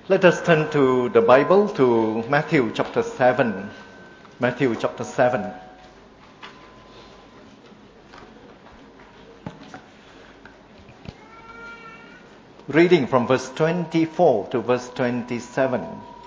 Let us turn to the Bible to Matthew chapter 7. Matthew chapter 7. Reading from verse 24 to verse 27.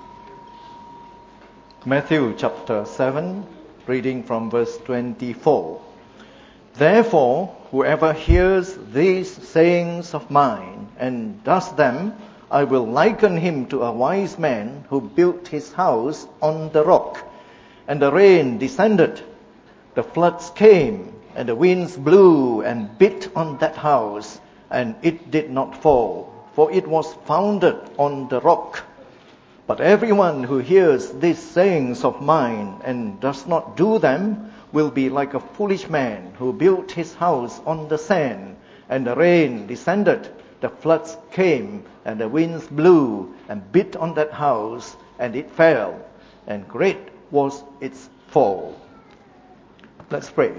Matthew chapter 7, reading from verse 24. Therefore, whoever hears these sayings of mine and does them, I will liken him to a wise man who built his house on the rock. And the rain descended, the floods came, and the winds blew and beat on that house, and it did not fall, for it was founded on the rock. But everyone who hears these sayings of mine and does not do them will be like a foolish man who built his house on the sand, and the rain descended, the floods came, and the winds blew and beat on that house, and it fell, and great was its fall. Let's pray.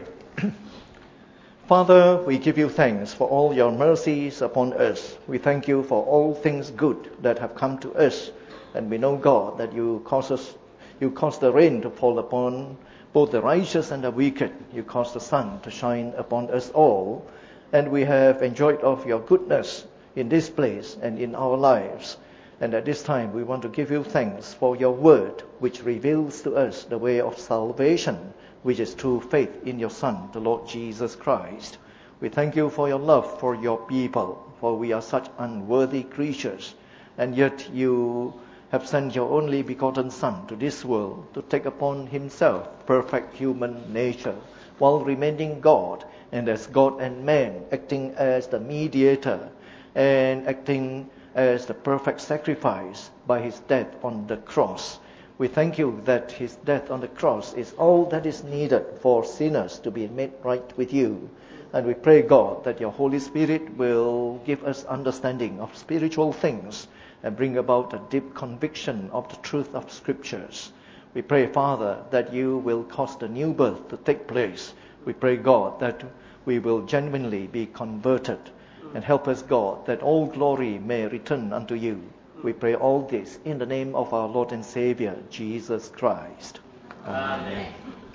Father, we give you thanks for all your mercies upon us. We thank you for all things good that have come to us. And we know, God, that you cause the rain to fall upon both the righteous and the wicked. You cause the sun to shine upon us all. And we have enjoyed of your goodness in this place and in our lives. And at this time, we want to give you thanks for your word, which reveals to us the way of salvation, which is through faith in your Son, the Lord Jesus Christ. We thank you for your love for your people, for we are such unworthy creatures. And yet you have sent your only begotten Son to this world to take upon himself perfect human nature, while remaining God, and as God and man, acting as the mediator, and acting as the perfect sacrifice by his death on the cross. We thank you that his death on the cross is all that is needed for sinners to be made right with you. And we pray, God, that your Holy Spirit will give us understanding of spiritual things and bring about a deep conviction of the truth of Scriptures. We pray, Father, that you will cause the new birth to take place. We pray, God, that we will genuinely be converted. And help us, God, that all glory may return unto you. We pray all this in the name of our Lord and Savior, Jesus Christ. Amen.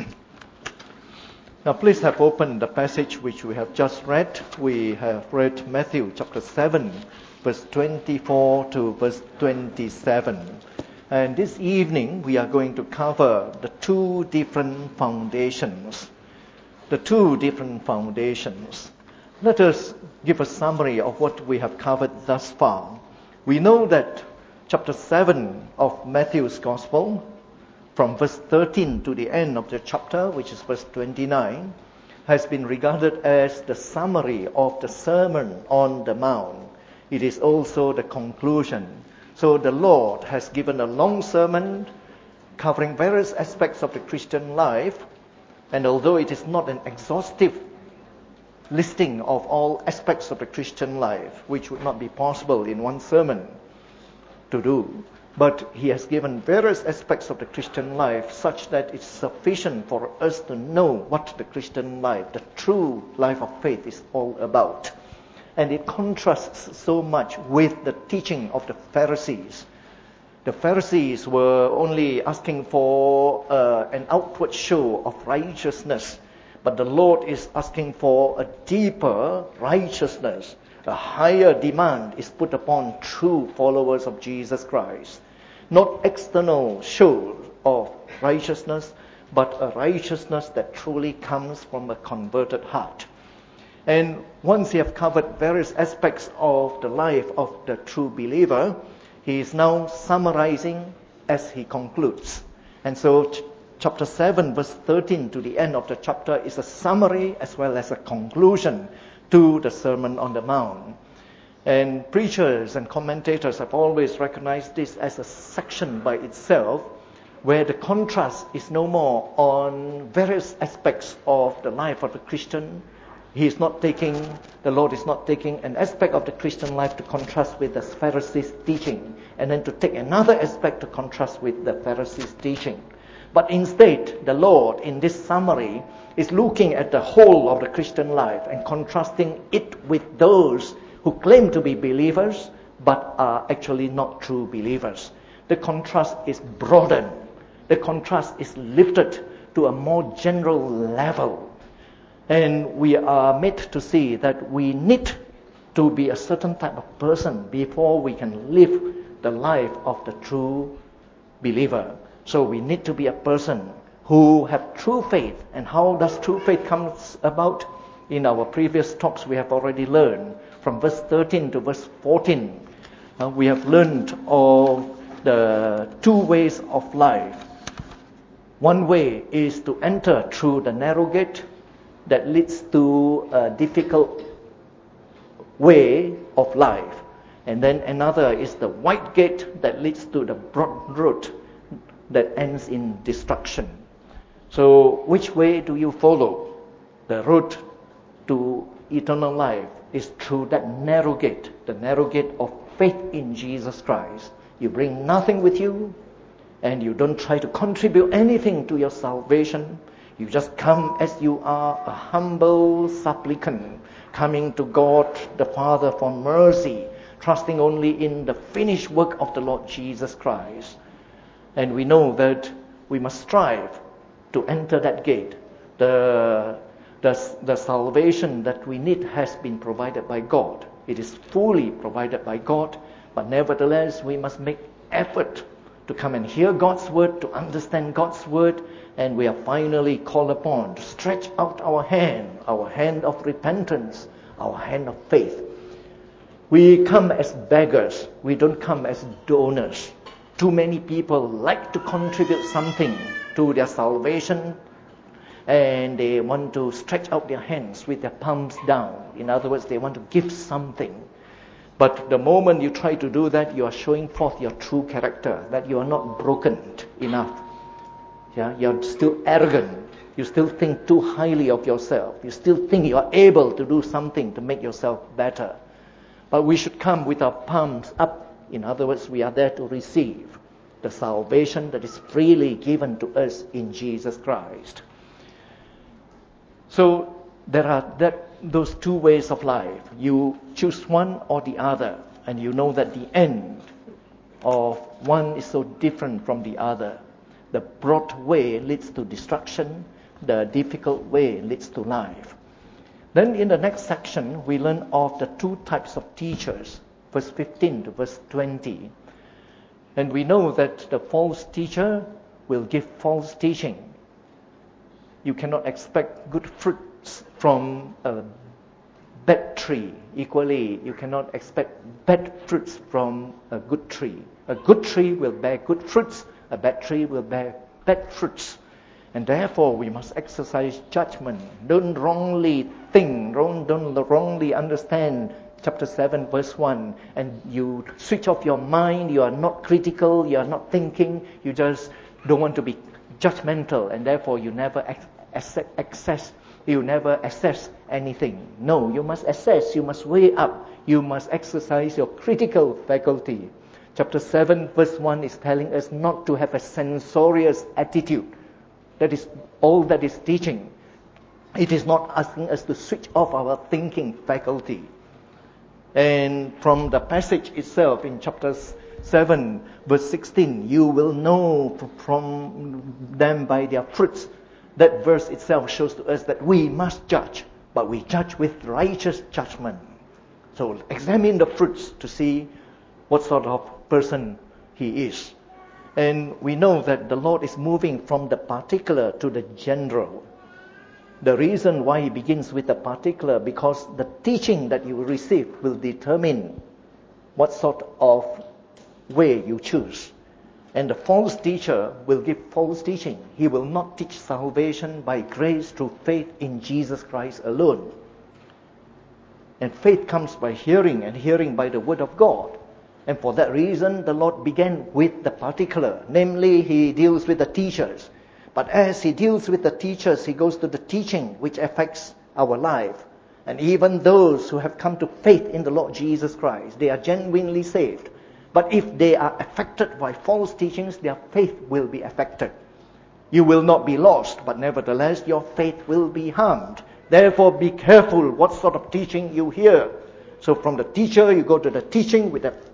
Now please have opened the passage which we have just read. We have read Matthew chapter 7, verse 24 to verse 27. And this evening we are going to cover the two different foundations. The two different foundations. Let us give a summary of what we have covered thus far. We know that chapter 7 of Matthew's Gospel, from verse 13 to the end of the chapter, which is verse 29, has been regarded as the summary of the Sermon on the Mount. It is also the conclusion. So the Lord has given a long sermon covering various aspects of the Christian life, and although it is not an exhaustive listing of all aspects of the Christian life, which would not be possible in one sermon to do, but he has given various aspects of the Christian life such that it's sufficient for us to know what the Christian life, the true life of faith, is all about. And it contrasts so much with the teaching of the Pharisees. The Pharisees were only asking for an outward show of righteousness, but the Lord is asking for a deeper righteousness. A higher demand is put upon true followers of Jesus Christ. Not external show of righteousness, but a righteousness that truly comes from a converted heart. And once he has covered various aspects of the life of the true believer, he is now summarizing as he concludes. And so chapter 7, verse 13 to the end of the chapter is a summary as well as a conclusion to the Sermon on the Mount. And preachers and commentators have always recognized this as a section by itself, where the contrast is no more on various aspects of the life of the Christian. The Lord is not taking an aspect of the Christian life to contrast with the Pharisees' teaching, and then to take another aspect to contrast with the Pharisees' teaching. But instead, the Lord, in this summary, is looking at the whole of the Christian life and contrasting it with those who claim to be believers, but are actually not true believers. The contrast is broadened. The contrast is lifted to a more general level. And we are made to see that we need to be a certain type of person before we can live the life of the true believer. So we need to be a person who have true faith. And how does true faith come about? In our previous talks, we have already learned from verse 13 to verse 14. We have learned of the two ways of life. One way is to enter through the narrow gate that leads to a difficult way of life. And then another is the wide gate that leads to the broad road that ends in destruction. So which way do you follow? The road to eternal life is through that narrow gate, the narrow gate of faith in Jesus Christ. You bring nothing with you, and you don't try to contribute anything to your salvation. You just come as you are, a humble supplicant, coming to God the Father for mercy, trusting only in the finished work of the Lord Jesus Christ. And we know that we must strive to enter that gate. The salvation that we need has been provided by God. It is fully provided by God, but nevertheless we must make effort to come and hear God's word, to understand God's word, and we are finally called upon to stretch out our hand of repentance, our hand of faith. We come as beggars, we don't come as donors. Too many people like to contribute something to their salvation, and they want to stretch out their hands with their palms down. In other words, they want to give something. But the moment you try to do that, you are showing forth your true character, that you are not broken enough. Yeah, you're still arrogant. You still think too highly of yourself. You still think you are able to do something to make yourself better. But we should come with our palms up. In other words, we are there to receive the salvation that is freely given to us in Jesus Christ. So there are those two ways of life. You choose one or the other, and you know that the end of one is so different from the other. The broad way leads to destruction. The difficult way leads to life. Then in the next section, we learn of the two types of teachers, verse 15 to verse 20. And we know that the false teacher will give false teaching. You cannot expect good fruits from a bad tree. Equally, you cannot expect bad fruits from a good tree. A good tree will bear good fruits. A bad tree will bear bad fruits. And therefore, we must exercise judgment. Don't wrongly think, don't wrongly understand chapter 7, verse 1. And you switch off your mind. You are not critical. You are not thinking. You just don't want to be judgmental. And therefore, you never assess anything. No, you must assess. You must weigh up. You must exercise your critical faculty. Chapter 7, verse 1 is telling us not to have a censorious attitude. That is all that is teaching. It is not asking us to switch off our thinking faculty. And from the passage itself in chapter 7, verse 16, you will know from them by their fruits. That verse itself shows to us that we must judge, but we judge with righteous judgment. So examine the fruits to see what sort of person he is. And we know that the Lord is moving from the particular to the general. The reason why he begins with the particular, because the teaching that you will receive will determine what sort of way you choose. And the false teacher will give false teaching. He will not teach salvation by grace through faith in Jesus Christ alone. And faith comes by hearing, and hearing by the word of God. And for that reason, the Lord began with the particular. Namely, he deals with the teachers. But as he deals with the teachers, he goes to the teaching which affects our life. And even those who have come to faith in the Lord Jesus Christ, they are genuinely saved. But if they are affected by false teachings, their faith will be affected. You will not be lost, but nevertheless your faith will be harmed. Therefore be careful what sort of teaching you hear. So from the teacher, you go to the teaching with the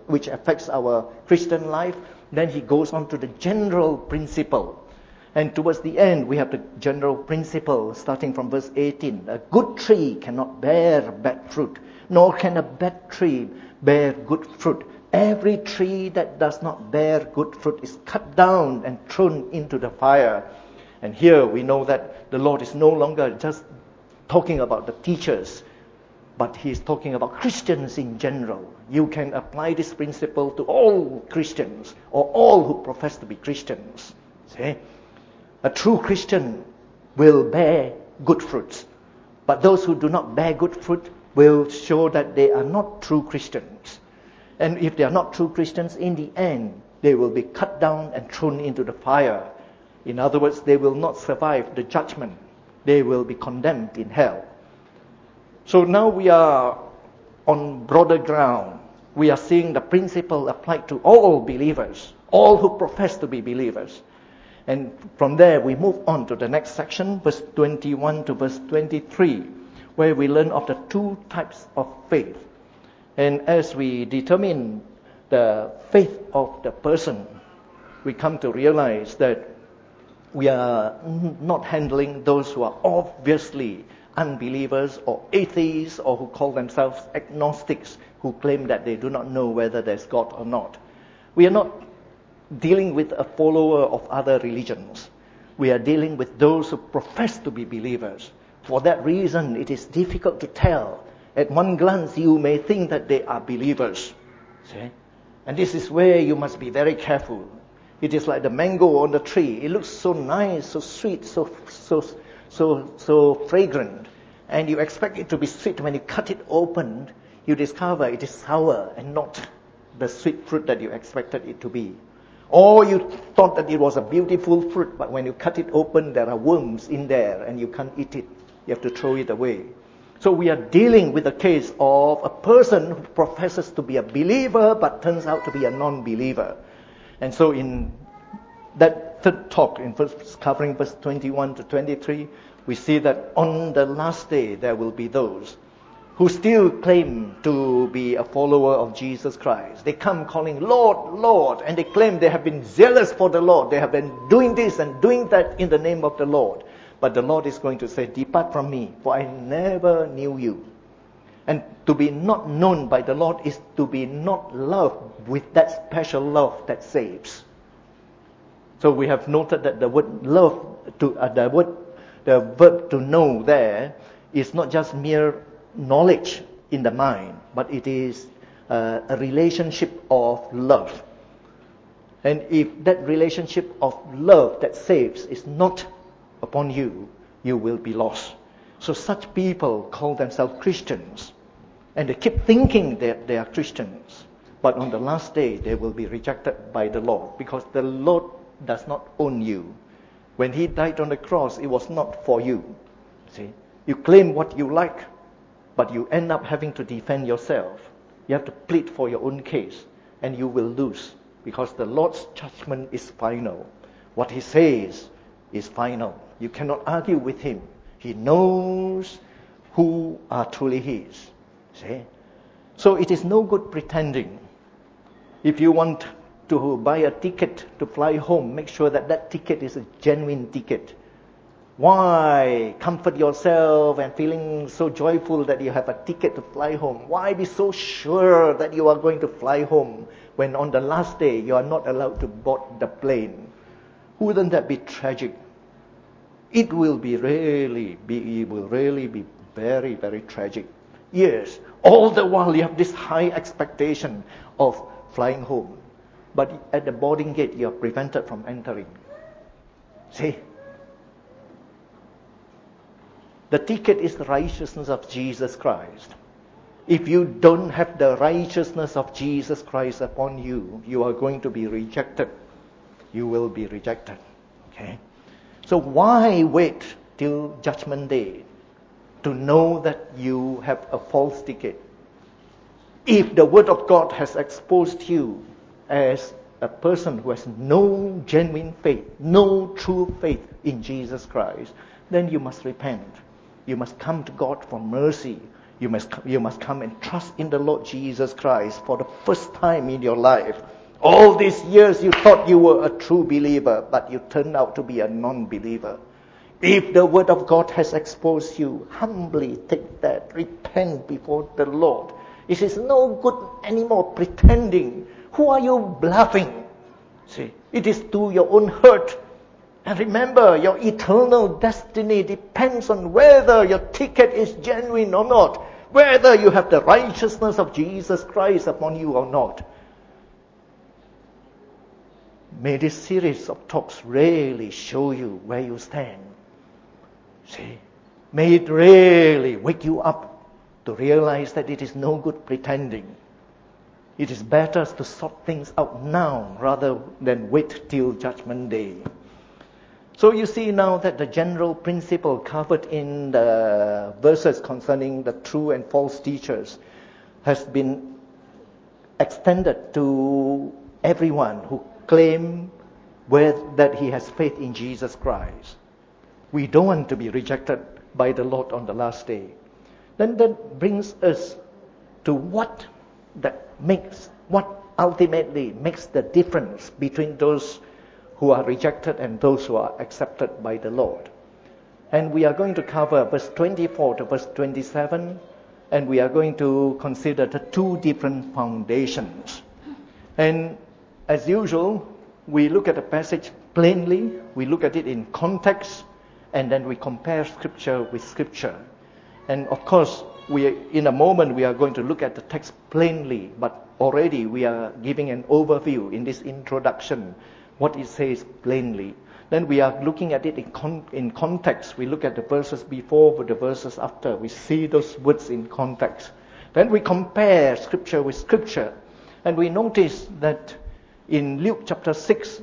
which affects our Christian life. Then he goes on to the general principle. And towards the end, we have the general principle starting from verse 18. A good tree cannot bear bad fruit, nor can a bad tree bear good fruit. Every tree that does not bear good fruit is cut down and thrown into the fire. And here we know that the Lord is no longer just talking about the teachers, but He is talking about Christians in general. You can apply this principle to all Christians or all who profess to be Christians. See? A true Christian will bear good fruits. But those who do not bear good fruit will show that they are not true Christians. And if they are not true Christians, in the end, they will be cut down and thrown into the fire. In other words, they will not survive the judgment. They will be condemned in hell. So now we are on broader ground. We are seeing the principle applied to all believers, all who profess to be believers. And from there, we move on to the next section, verse 21 to verse 23, where we learn of the two types of faith. And as we determine the faith of the person, we come to realize that we are not handling those who are obviously unbelievers or atheists or who call themselves agnostics, who claim that they do not know whether there's God or not. We are not dealing with a follower of other religions. We are dealing with those who profess to be believers. For that reason, it is difficult to tell. At one glance, you may think that they are believers. See? And this is where you must be very careful. It is like the mango on the tree. It looks so nice, so sweet, so fragrant. And you expect it to be sweet. When you cut it open, you discover it is sour and not the sweet fruit that you expected it to be. Or you thought that it was a beautiful fruit, but when you cut it open, there are worms in there and you can't eat it. You have to throw it away. So we are dealing with a case of a person who professes to be a believer, but turns out to be a non-believer. And so in that third talk, covering verse 21 to 23, we see that on the last day, there will be those who still claim to be a follower of Jesus Christ. They come calling, Lord, Lord, and they claim they have been zealous for the Lord. They have been doing this and doing that in the name of the Lord. But the Lord is going to say, depart from me, for I never knew you. And to be not known by the Lord is to be not loved with that special love that saves. So we have noted that the word love, the verb to know there is not just mere knowledge in the mind, but it is a relationship of love. And if that relationship of love that saves is not upon you, you will be lost. So such people call themselves Christians, and they keep thinking that they are Christians, but on the last day they will be rejected by the Lord, because the Lord does not own you. When He died on the cross, it was not for you. See, you claim what you like, but you end up having to defend yourself. You have to plead for your own case, and you will lose, because the Lord's judgment is final. What He says is final. You cannot argue with Him. He knows who are truly His. See? So it is no good pretending. If you want to buy a ticket to fly home, make sure that that ticket is a genuine ticket. Why comfort yourself and feeling so joyful that you have a ticket to fly home? Why be so sure that you are going to fly home when on the last day you are not allowed to board the plane? Wouldn't that be tragic? It will really be very, very tragic. Yes, all the while you have this high expectation of flying home. But at the boarding gate, you are prevented from entering. See? The ticket is the righteousness of Jesus Christ. If you don't have the righteousness of Jesus Christ upon you, you are going to be rejected. You will be rejected. Okay? So why wait till Judgment Day to know that you have a false ticket? If the Word of God has exposed you as a person who has no genuine faith, no true faith in Jesus Christ, then you must repent. You must come to God for mercy. You must come and trust in the Lord Jesus Christ for the first time in your life. All these years you thought you were a true believer, but you turned out to be a non-believer. If the Word of God has exposed you, humbly take that. Repent before the Lord. It is no good anymore pretending. Who are you bluffing? See, it is to your own hurt. And remember, your eternal destiny depends on whether your ticket is genuine or not, whether you have the righteousness of Jesus Christ upon you or not. May this series of talks really show you where you stand. See, may it really wake you up to realize that it is no good pretending. It is better to sort things out now rather than wait till Judgment Day. So you see now that the general principle covered in the verses concerning the true and false teachers has been extended to everyone who claim that he has faith in Jesus Christ. We don't want to be rejected by the Lord on the last day. Then that brings us to what ultimately makes the difference between those who are rejected and those who are accepted by the Lord. And we are going to cover verse 24 to verse 27, and we are going to consider the two different foundations. And as usual, we look at the passage plainly, we look at it in context, and then we compare Scripture with Scripture. And of course, in a moment we are going to look at the text plainly, but already we are giving an overview in this introduction, what it says plainly. Then we are looking at it in context. We look at the verses before with the verses after. We see those words in context. Then we compare Scripture with Scripture. And we notice that in Luke chapter 6,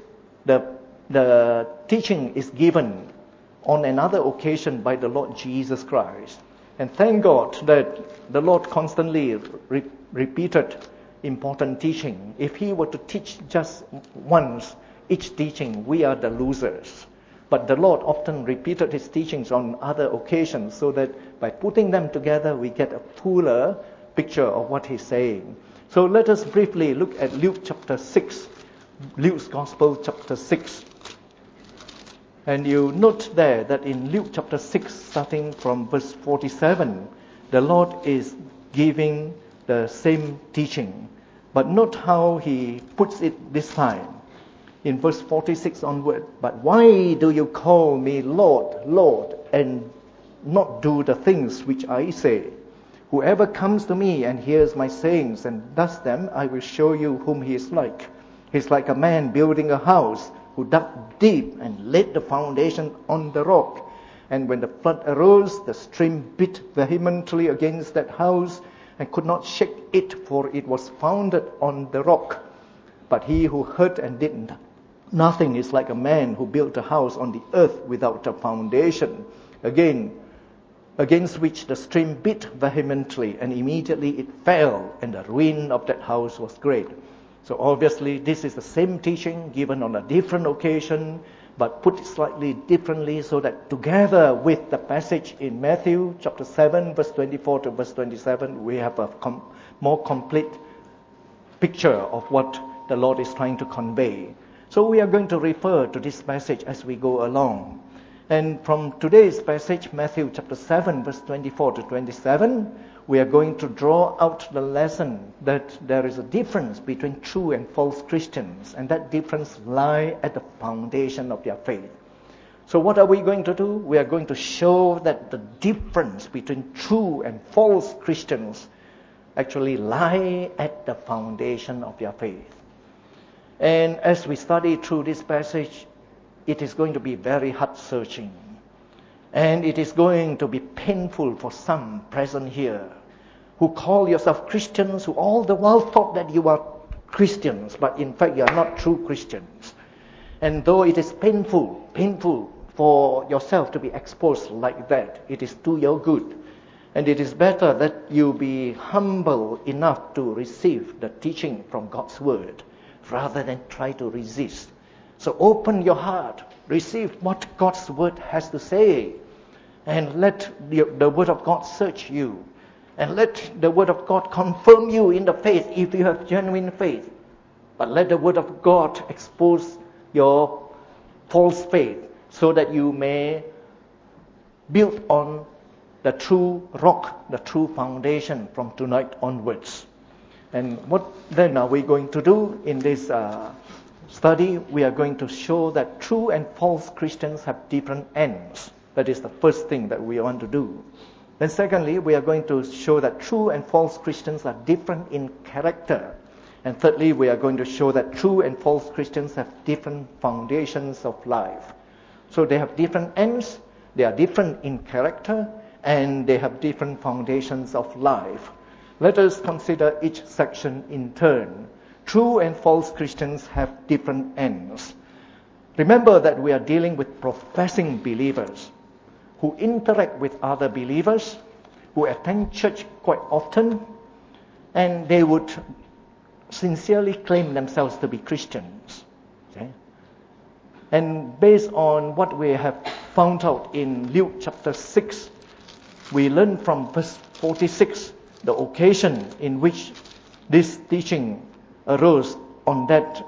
the teaching is given on another occasion by the Lord Jesus Christ. And thank God that the Lord constantly repeated important teaching. If He were to teach just once, each teaching, we are the losers. But the Lord often repeated His teachings on other occasions so that by putting them together, we get a fuller picture of what He's saying. So let us briefly look at Luke chapter 6, Luke's Gospel chapter 6. And you note there that in Luke chapter 6, starting from verse 47, the Lord is giving the same teaching. But note how He puts it this time. In verse 46 onward, "But why do you call me Lord, Lord, and not do the things which I say? Whoever comes to me and hears my sayings and does them, I will show you whom he is like. He is like a man building a house who dug deep and laid the foundation on the rock. And when the flood arose, the stream beat vehemently against that house and could not shake it, for it was founded on the rock. But he who heard and did nothing is like a man who built a house on the earth without a foundation, against which the stream beat vehemently, and immediately it fell, and the ruin of that house was great." So obviously this is the same teaching given on a different occasion, but put slightly differently so that together with the passage in Matthew chapter 7, verse 24 to verse 27, we have a more complete picture of what the Lord is trying to convey. So we are going to refer to this passage as we go along. And from today's passage, Matthew chapter 7, verse 24 to 27, we are going to draw out the lesson that there is a difference between true and false Christians, and that difference lies at the foundation of their faith. So what are we going to do? We are going to show that the difference between true and false Christians actually lie at the foundation of their faith. And as we study through this passage, it is going to be very heart-searching. And it is going to be painful for some present here who call yourself Christians, who all the while thought that you are Christians, but in fact you are not true Christians. And though it is painful for yourself to be exposed like that, it is to your good. And it is better that you be humble enough to receive the teaching from God's Word, rather than try to resist. So open your heart, receive what God's Word has to say, and let the Word of God search you. And let the Word of God confirm you in the faith if you have genuine faith. But let the Word of God expose your false faith so that you may build on the true rock, the true foundation from tonight onwards. And what then are we going to do in this study? We are going to show that true and false Christians have different ends. That is the first thing that we want to do. Then secondly, we are going to show that true and false Christians are different in character. And thirdly, we are going to show that true and false Christians have different foundations of life. So they have different ends, they are different in character, and they have different foundations of life. Let us consider each section in turn. True and false Christians have different ends. Remember that we are dealing with professing believers who interact with other believers, who attend church quite often, and they would sincerely claim themselves to be Christians. Okay? And based on what we have found out in Luke chapter 6, we learn from verse 46 the occasion in which this teaching arose on that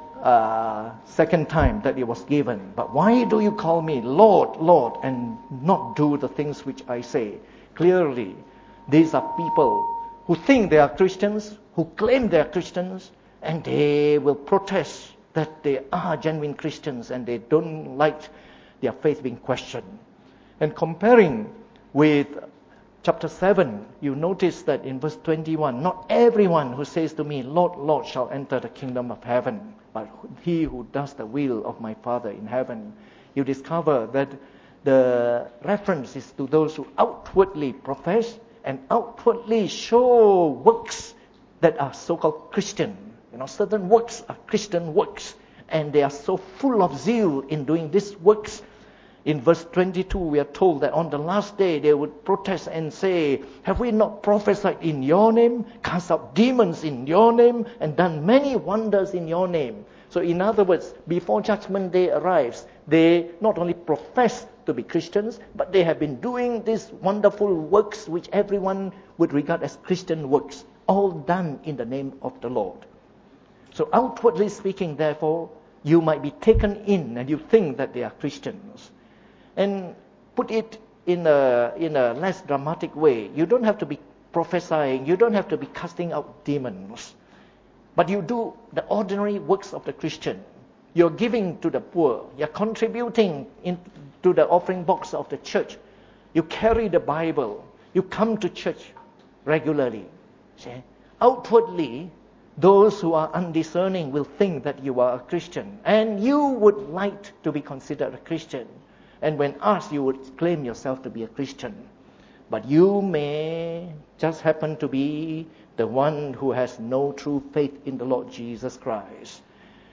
second time that it was given. But why do you call me Lord, Lord, and not do the things which I say? Clearly, these are people who think they are Christians, who claim they are Christians, and they will protest that they are genuine Christians and they don't like their faith being questioned. And comparing with chapter 7, you notice that in verse 21, not everyone who says to me, Lord, Lord, shall enter the kingdom of heaven, but he who does the will of my Father in heaven. You discover that the reference is to those who outwardly profess and outwardly show works that are so-called Christian. Certain works are Christian works, and they are so full of zeal in doing these works. In verse 22, we are told that on the last day they would protest and say, have we not prophesied in your name, cast out demons in your name, and done many wonders in your name? So in other words, before judgment day arrives, they not only profess to be Christians, but they have been doing these wonderful works which everyone would regard as Christian works, all done in the name of the Lord. So outwardly speaking, therefore, you might be taken in and you think that they are Christians. And put it in a less dramatic way. You don't have to be prophesying. You don't have to be casting out demons. But you do the ordinary works of the Christian. You're giving to the poor. You're contributing to the offering box of the church. You carry the Bible. You come to church regularly. See? Outwardly, those who are undiscerning will think that you are a Christian. And you would like to be considered a Christian. And when asked, you would claim yourself to be a Christian. But you may just happen to be the one who has no true faith in the Lord Jesus Christ.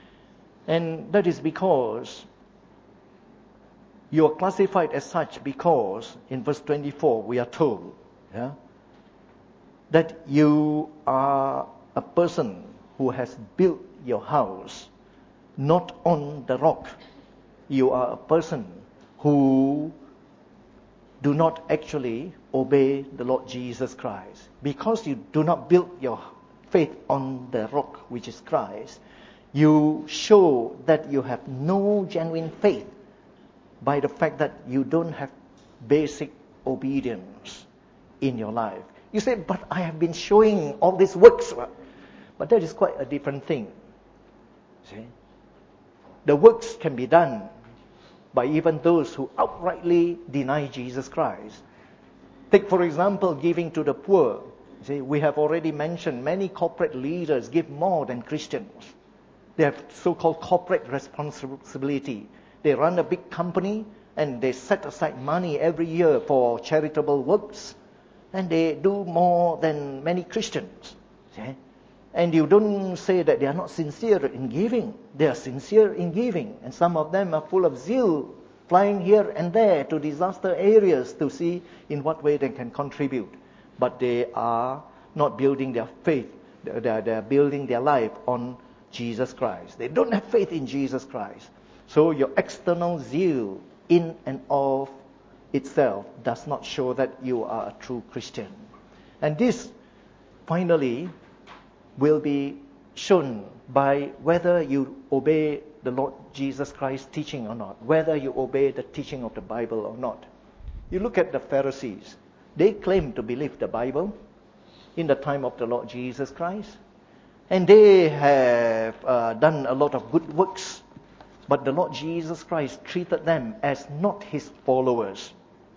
And that is because you are classified as such because in verse 24 we are told that you are a person who has built your house not on the rock. You are a person who do not actually obey the Lord Jesus Christ. Because you do not build your faith on the rock, which is Christ, you show that you have no genuine faith by the fact that you don't have basic obedience in your life. You say, but I have been showing all these works. But that is quite a different thing. See? The works can be done by even those who outrightly deny Jesus Christ. Take, for example, giving to the poor. See, we have already mentioned many corporate leaders give more than Christians. They have so-called corporate responsibility. They run a big company and they set aside money every year for charitable works. And they do more than many Christians. See? And you don't say that they are not sincere in giving. They are sincere in giving. And some of them are full of zeal, flying here and there to disaster areas to see in what way they can contribute. But they are not building their faith. They are building their life on Jesus Christ. They don't have faith in Jesus Christ. So your external zeal in and of itself does not show that you are a true Christian. And this finally will be shown by whether you obey the Lord Jesus Christ's teaching or not, whether you obey the teaching of the Bible or not. You look at the Pharisees. They claim to believe the Bible in the time of the Lord Jesus Christ. And they have done a lot of good works. But the Lord Jesus Christ treated them as not his followers.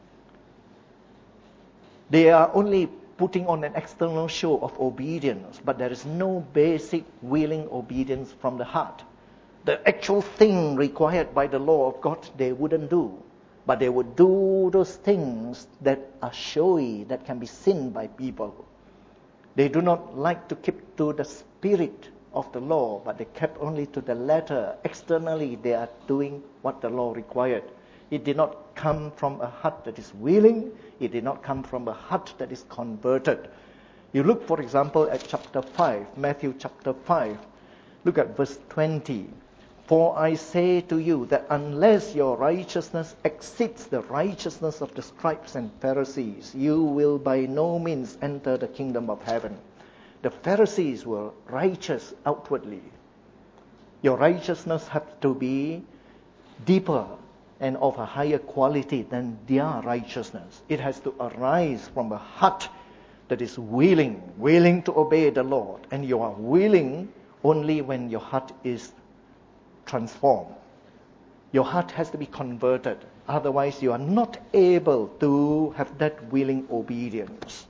They are only putting on an external show of obedience, but there is no basic willing obedience from the heart. The actual thing required by the law of God, they wouldn't do. But they would do those things that are showy, that can be seen by people. They do not like to keep to the spirit of the law, but they kept only to the letter. Externally, they are doing what the law required. It did not come from a heart that is willing. It did not come from a heart that is converted. You look, for example, at chapter 5, Matthew chapter 5. Look at verse 20. For I say to you that unless your righteousness exceeds the righteousness of the scribes and Pharisees, you will by no means enter the kingdom of heaven. The Pharisees were righteous outwardly. Your righteousness has to be deeper and of a higher quality than their righteousness. It has to arise from a heart that is willing to obey the Lord. And you are willing only when your heart is transformed. Your heart has to be converted. Otherwise, you are not able to have that willing obedience.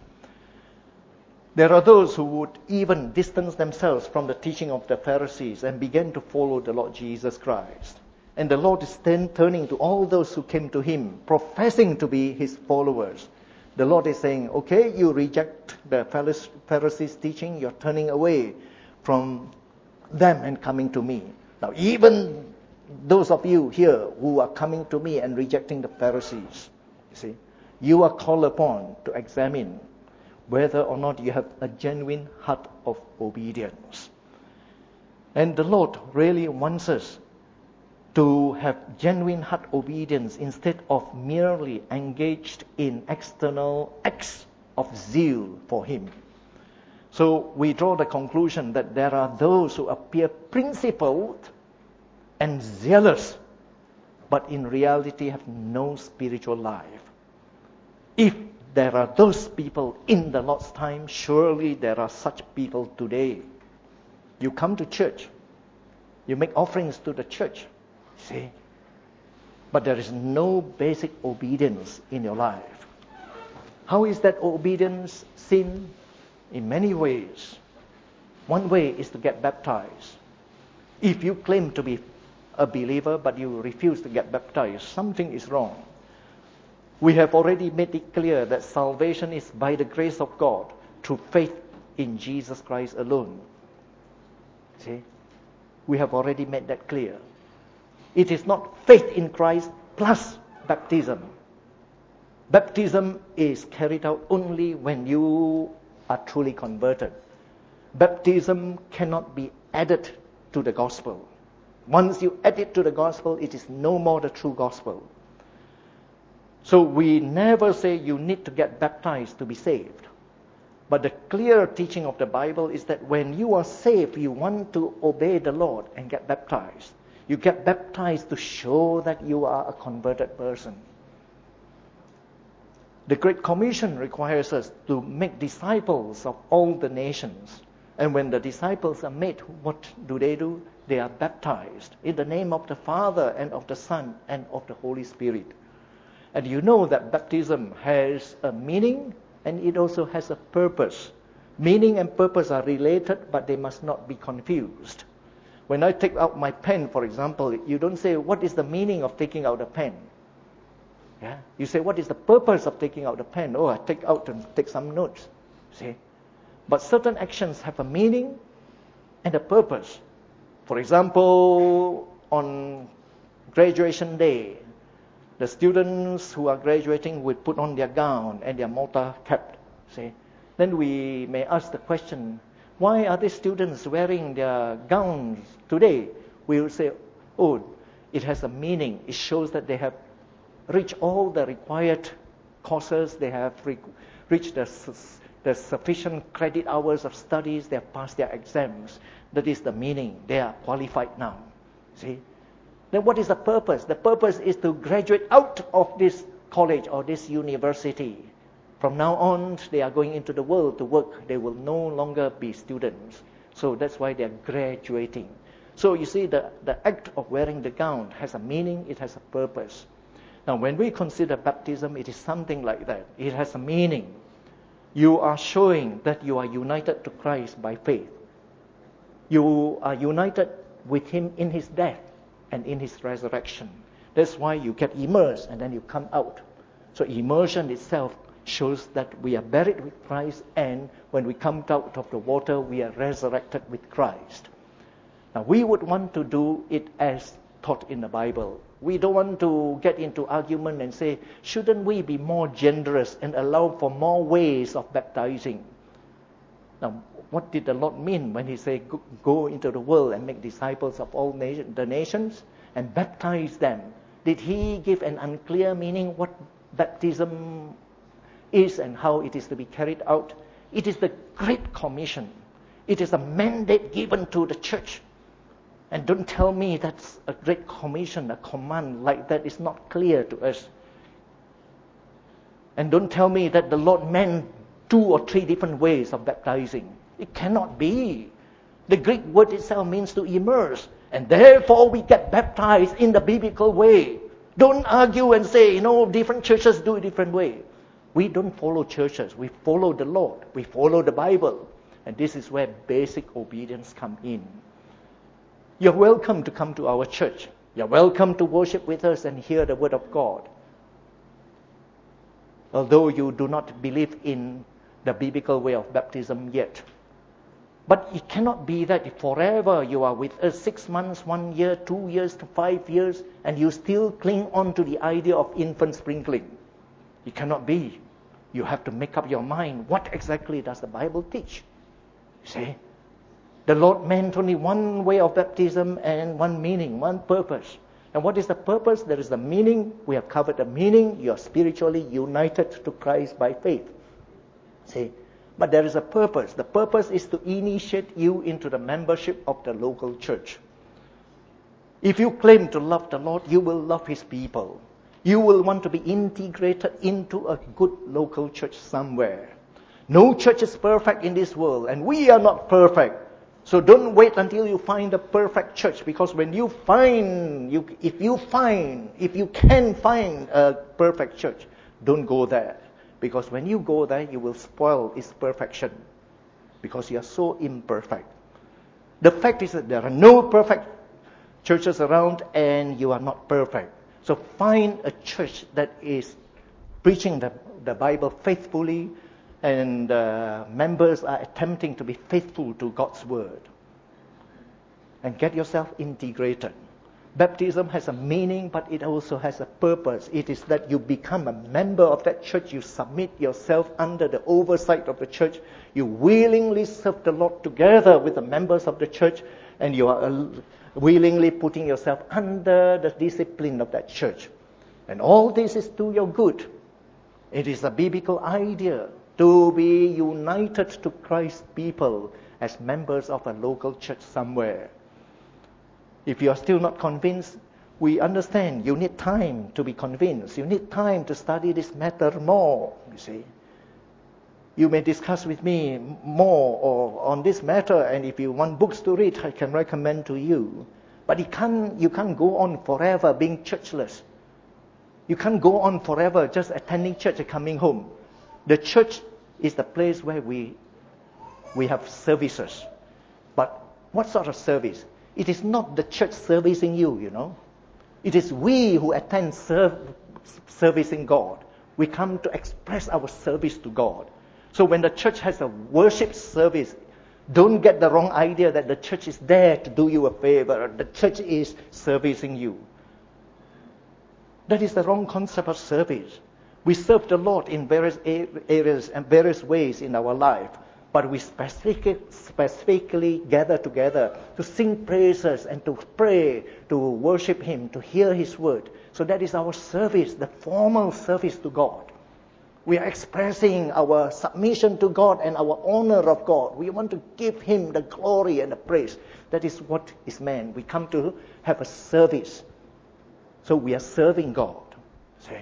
There are those who would even distance themselves from the teaching of the Pharisees and begin to follow the Lord Jesus Christ. And the Lord is then turning to all those who came to him, professing to be his followers. The Lord is saying, okay, you reject the Pharisees' teaching, you're turning away from them and coming to me. Now, even those of you here who are coming to me and rejecting the Pharisees, you are called upon to examine whether or not you have a genuine heart of obedience. And the Lord really wants us to have genuine heart obedience instead of merely engaged in external acts of zeal for him. So we draw the conclusion that there are those who appear principled and zealous, but in reality have no spiritual life. If there are those people in the Lord's time, surely there are such people today. You come to church, you make offerings to the church, but there is no basic obedience in your life. How is that obedience seen? In many ways. One way is to get baptized. If you claim to be a believer but you refuse to get baptized, something is wrong. We have already made it clear that salvation is by the grace of God through faith in Jesus Christ alone. We have already made that clear. It is not faith in Christ plus baptism. Baptism is carried out only when you are truly converted. Baptism cannot be added to the gospel. Once you add it to the gospel, it is no more the true gospel. So we never say you need to get baptized to be saved. But the clear teaching of the Bible is that when you are saved, you want to obey the Lord and get baptized. You get baptized to show that you are a converted person. The Great Commission requires us to make disciples of all the nations. And when the disciples are made, what do? They are baptized in the name of the Father and of the Son and of the Holy Spirit. And you know that baptism has a meaning and it also has a purpose. Meaning and purpose are related, but they must not be confused. When I take out my pen, for example, you don't say, what is the meaning of taking out a pen? You say, what is the purpose of taking out the pen? Oh, I take out and take some notes. But certain actions have a meaning and a purpose. For example, on graduation day, the students who are graduating will put on their gown and their mortar cap. Then we may ask the question, why are these students wearing their gowns today? We will say, oh, it has a meaning. It shows that they have reached all the required courses. They have reached the There's sufficient credit hours of studies. They have passed their exams. That is the meaning. They are qualified now. See? Then what is the purpose? The purpose is to graduate out of this college or this university. From now on, they are going into the world to work. They will no longer be students. So that's why they are graduating. So you see, the act of wearing the gown has a meaning, it has a purpose. Now, when we consider baptism, it is something like that. It has a meaning. You are showing that you are united to Christ by faith. You are united with Him in His death and in His resurrection. That's why you get immersed and then you come out. So immersion itself shows that we are buried with Christ, and when we come out of the water, we are resurrected with Christ. Now, we would want to do it as taught in the Bible. We don't want to get into argument and say, shouldn't we be more generous and allow for more ways of baptizing? Now, what did the Lord mean when He said, go into the world and make disciples of all the nations and baptize them? Did He give an unclear meaning what baptism is and how it is to be carried out? It is the Great Commission. It is a mandate given to the church. And don't tell me that's a Great Commission, a command like that is not clear to us. And don't tell me that the Lord meant 2 or 3 different ways of baptizing. It cannot be. The Greek word itself means to immerse. And therefore we get baptized in the biblical way. Don't argue and say, different churches do a different way. We don't follow churches. We follow the Lord. We follow the Bible. And this is where basic obedience comes in. You're welcome to come to our church. You're welcome to worship with us and hear the word of God. Although you do not believe in the biblical way of baptism yet. But it cannot be that forever you are with us 6 months, 1 year, 2 years, 5 years, and you still cling on to the idea of infant sprinkling. It cannot be. You have to make up your mind. What exactly does the Bible teach? See? The Lord meant only one way of baptism and one meaning, one purpose. And what is the purpose? There is the meaning. We have covered the meaning. You are spiritually united to Christ by faith. See? But there is a purpose. The purpose is to initiate you into the membership of the local church. If you claim to love the Lord, you will love His people. You will want to be integrated into a good local church somewhere. No church is perfect in this world, and we are not perfect. So don't wait until you find a perfect church, because when you if you can find a perfect church, don't go there. Because when you go there, you will spoil its perfection, because you are so imperfect. The fact is that there are no perfect churches around, and you are not perfect. So find a church that is preaching the Bible faithfully, and members are attempting to be faithful to God's word. And get yourself integrated. Baptism has a meaning, but it also has a purpose. It is that you become a member of that church. You submit yourself under the oversight of the church. You willingly serve the Lord together with the members of the church, and you are willingly putting yourself under the discipline of that church. And all this is to your good. It is a biblical idea to be united to Christ's people as members of a local church somewhere. If you are still not convinced, we understand you need time to be convinced. You need time to study this matter more, you see. You may discuss with me more or on this matter, and if you want books to read, I can recommend to you. But you can't go on forever being churchless. You can't go on forever just attending church and coming home. The church is the place where we have services. But what sort of service? It is not the church servicing you, It is we who attend servicing God. We come to express our service to God. So when the church has a worship service, don't get the wrong idea that the church is there to do you a favor. The church is servicing you. That is the wrong concept of service. We serve the Lord in various areas and various ways in our life. But we specifically gather together to sing praises and to pray, to worship Him, to hear His word. So that is our service, the formal service to God. We are expressing our submission to God and our honor of God. We want to give Him the glory and the praise. That is what is meant. We come to have a service. So we are serving God. See?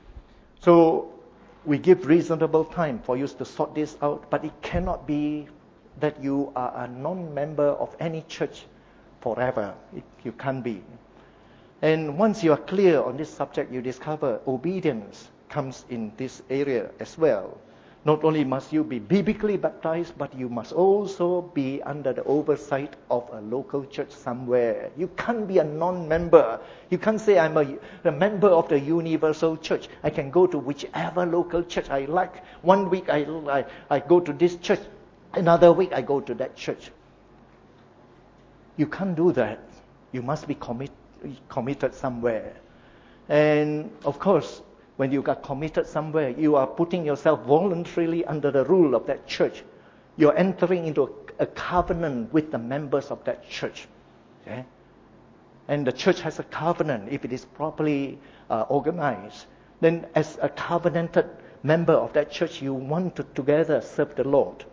So we give reasonable time for you to sort this out, but it cannot be that you are a non-member of any church forever. You can't be. And once you are clear on this subject, you discover obedience comes in this area as well. Not only must you be biblically baptized, but you must also be under the oversight of a local church somewhere. You can't be a non-member. You can't say, I'm a member of the universal church. I can go to whichever local church I like. One week I go to this church. Another week I go to that church. You can't do that. You must be committed somewhere. And of course, when you got committed somewhere, you are putting yourself voluntarily under the rule of that church. You're entering into a covenant with the members of that church. Okay? And the church has a covenant if it is properly organized. Then as a covenanted member of that church, you want to together serve the Lord.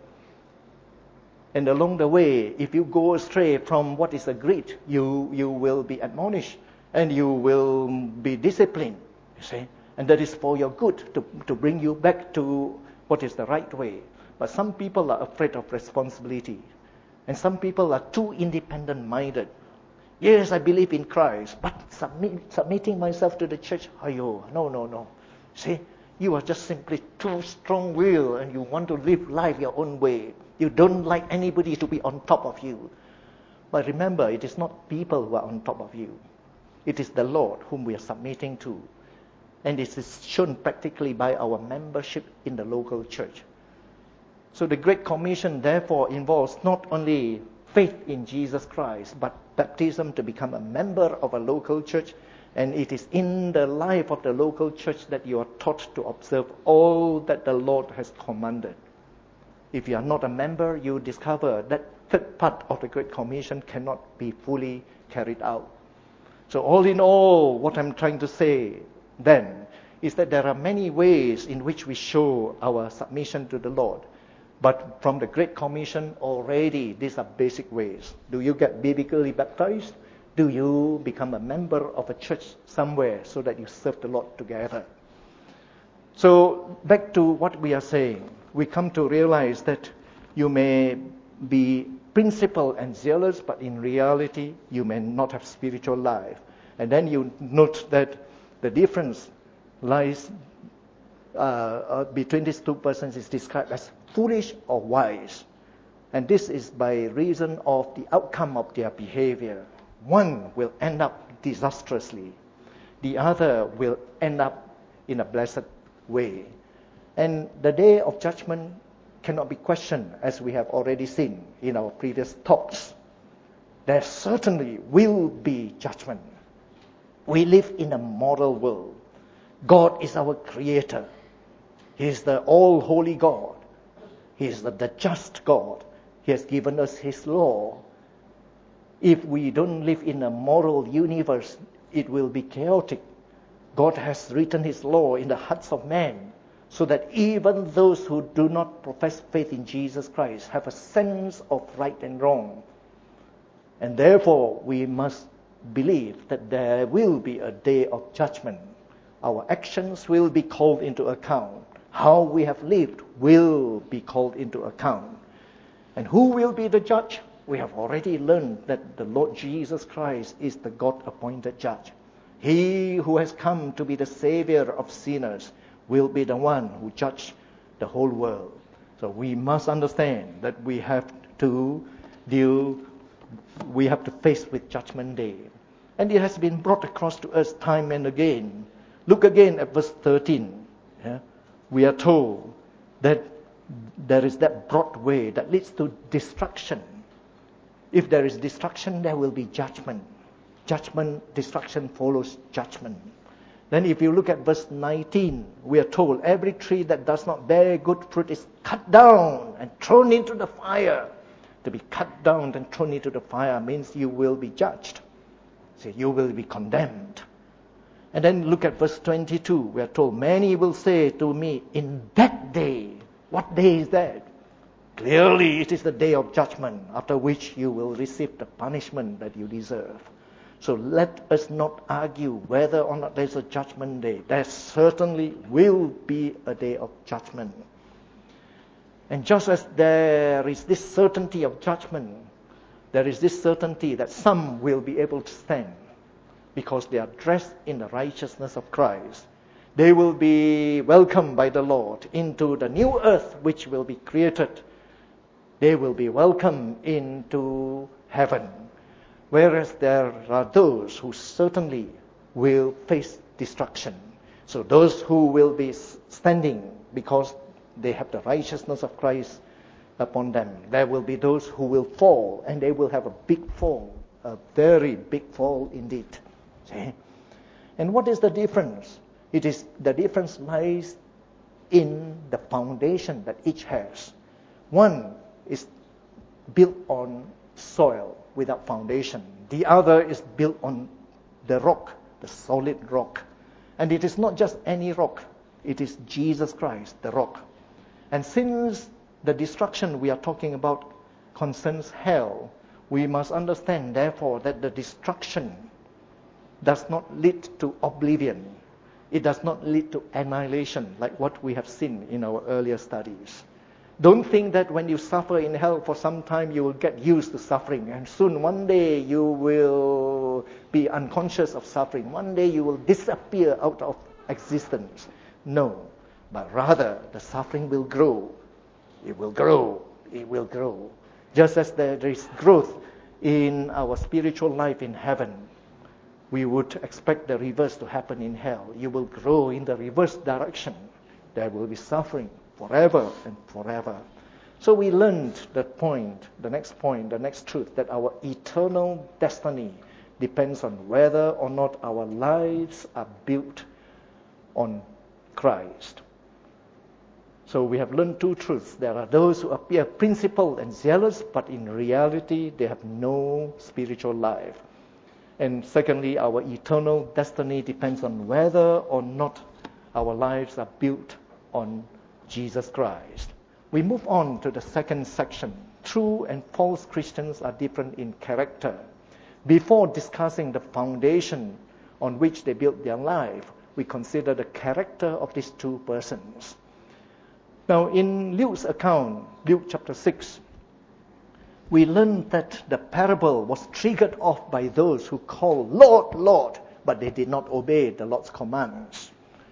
And along the way, if you go astray from what is agreed, you will be admonished and you will be disciplined. You see? And that is for your good, to bring you back to what is the right way. But some people are afraid of responsibility. And some people are too independent-minded. Yes, I believe in Christ, but submitting myself to the church, no. See, you are just simply too strong-willed and you want to live life your own way. You don't like anybody to be on top of you. But remember, it is not people who are on top of you. It is the Lord whom we are submitting to. And this is shown practically by our membership in the local church. So the Great Commission therefore involves not only faith in Jesus Christ, but baptism to become a member of a local church. And it is in the life of the local church that you are taught to observe all that the Lord has commanded. If you are not a member, you discover that third part of the Great Commission cannot be fully carried out. So all in all, what I'm trying to say then is that there are many ways in which we show our submission to the Lord. But from the Great Commission already, these are basic ways. Do you get biblically baptized? Do you become a member of a church somewhere so that you serve the Lord together? So back to what we are saying. We come to realize that you may be principled and zealous, but in reality, you may not have spiritual life. And then you note that the difference lies between these two persons is described as foolish or wise. And this is by reason of the outcome of their behavior. One will end up disastrously. The other will end up in a blessed way. And the day of judgment cannot be questioned, as we have already seen in our previous talks. There certainly will be judgment. We live in a moral world. God is our creator. He is the all-holy God. He is the just God. He has given us His law. If we don't live in a moral universe, it will be chaotic. God has written His law in the hearts of men so that even those who do not profess faith in Jesus Christ have a sense of right and wrong. And therefore, we must believe that there will be a day of judgment. Our actions will be called into account. How we have lived will be called into account. And who will be the judge? We have already learned that the Lord Jesus Christ is the God-appointed judge. He who has come to be the Savior of sinners will be the one who judges the whole world. So we must understand that we have to face with Judgment Day. And it has been brought across to us time and again. Look again at verse 13. Yeah? We are told that there is that broad way that leads to destruction. If there is destruction, there will be judgment. Destruction follows judgment. Then if you look at verse 19, we are told every tree that does not bear good fruit is cut down and thrown into the fire. To be cut down and thrown into the fire means you will be judged. So you will be condemned. And then look at verse 22. We are told, many will say to me, in that day. What day is that? Clearly it is the day of judgment, after which you will receive the punishment that you deserve. So let us not argue whether or not there's a judgment day. There certainly will be a day of judgment. And just as there is this certainty of judgment, there is this certainty that some will be able to stand because they are dressed in the righteousness of Christ. They will be welcomed by the Lord into the new earth which will be created. They will be welcomed into heaven. Whereas there are those who certainly will face destruction. So those who will be standing because they have the righteousness of Christ upon them. There will be those who will fall, and they will have a big fall, a very big fall indeed. See? And what is the difference? The difference lies in the foundation that each has. One is built on soil without foundation. The other is built on the rock, the solid rock. And it is not just any rock. It is Jesus Christ, the rock. And since the destruction we are talking about concerns hell, we must understand, therefore, that the destruction does not lead to oblivion. It does not lead to annihilation, like what we have seen in our earlier studies. Don't think that when you suffer in hell for some time, you will get used to suffering. And soon, one day, you will be unconscious of suffering. One day, you will disappear out of existence. No, but rather, the suffering will grow. It will grow. It will grow. Just as there is growth in our spiritual life in heaven, we would expect the reverse to happen in hell. You will grow in the reverse direction. There will be suffering forever and forever. So we learned the next truth, that our eternal destiny depends on whether or not our lives are built on Christ. So we have learned two truths. There are those who appear principled and zealous, but in reality they have no spiritual life. And secondly, our eternal destiny depends on whether or not our lives are built on Jesus Christ. We move on to the second section. True and false Christians are different in character. Before discussing the foundation on which they built their life, we consider the character of these two persons. Now, in Luke's account, Luke chapter 6, we learn that the parable was triggered off by those who call, Lord, Lord, but they did not obey the Lord's commands.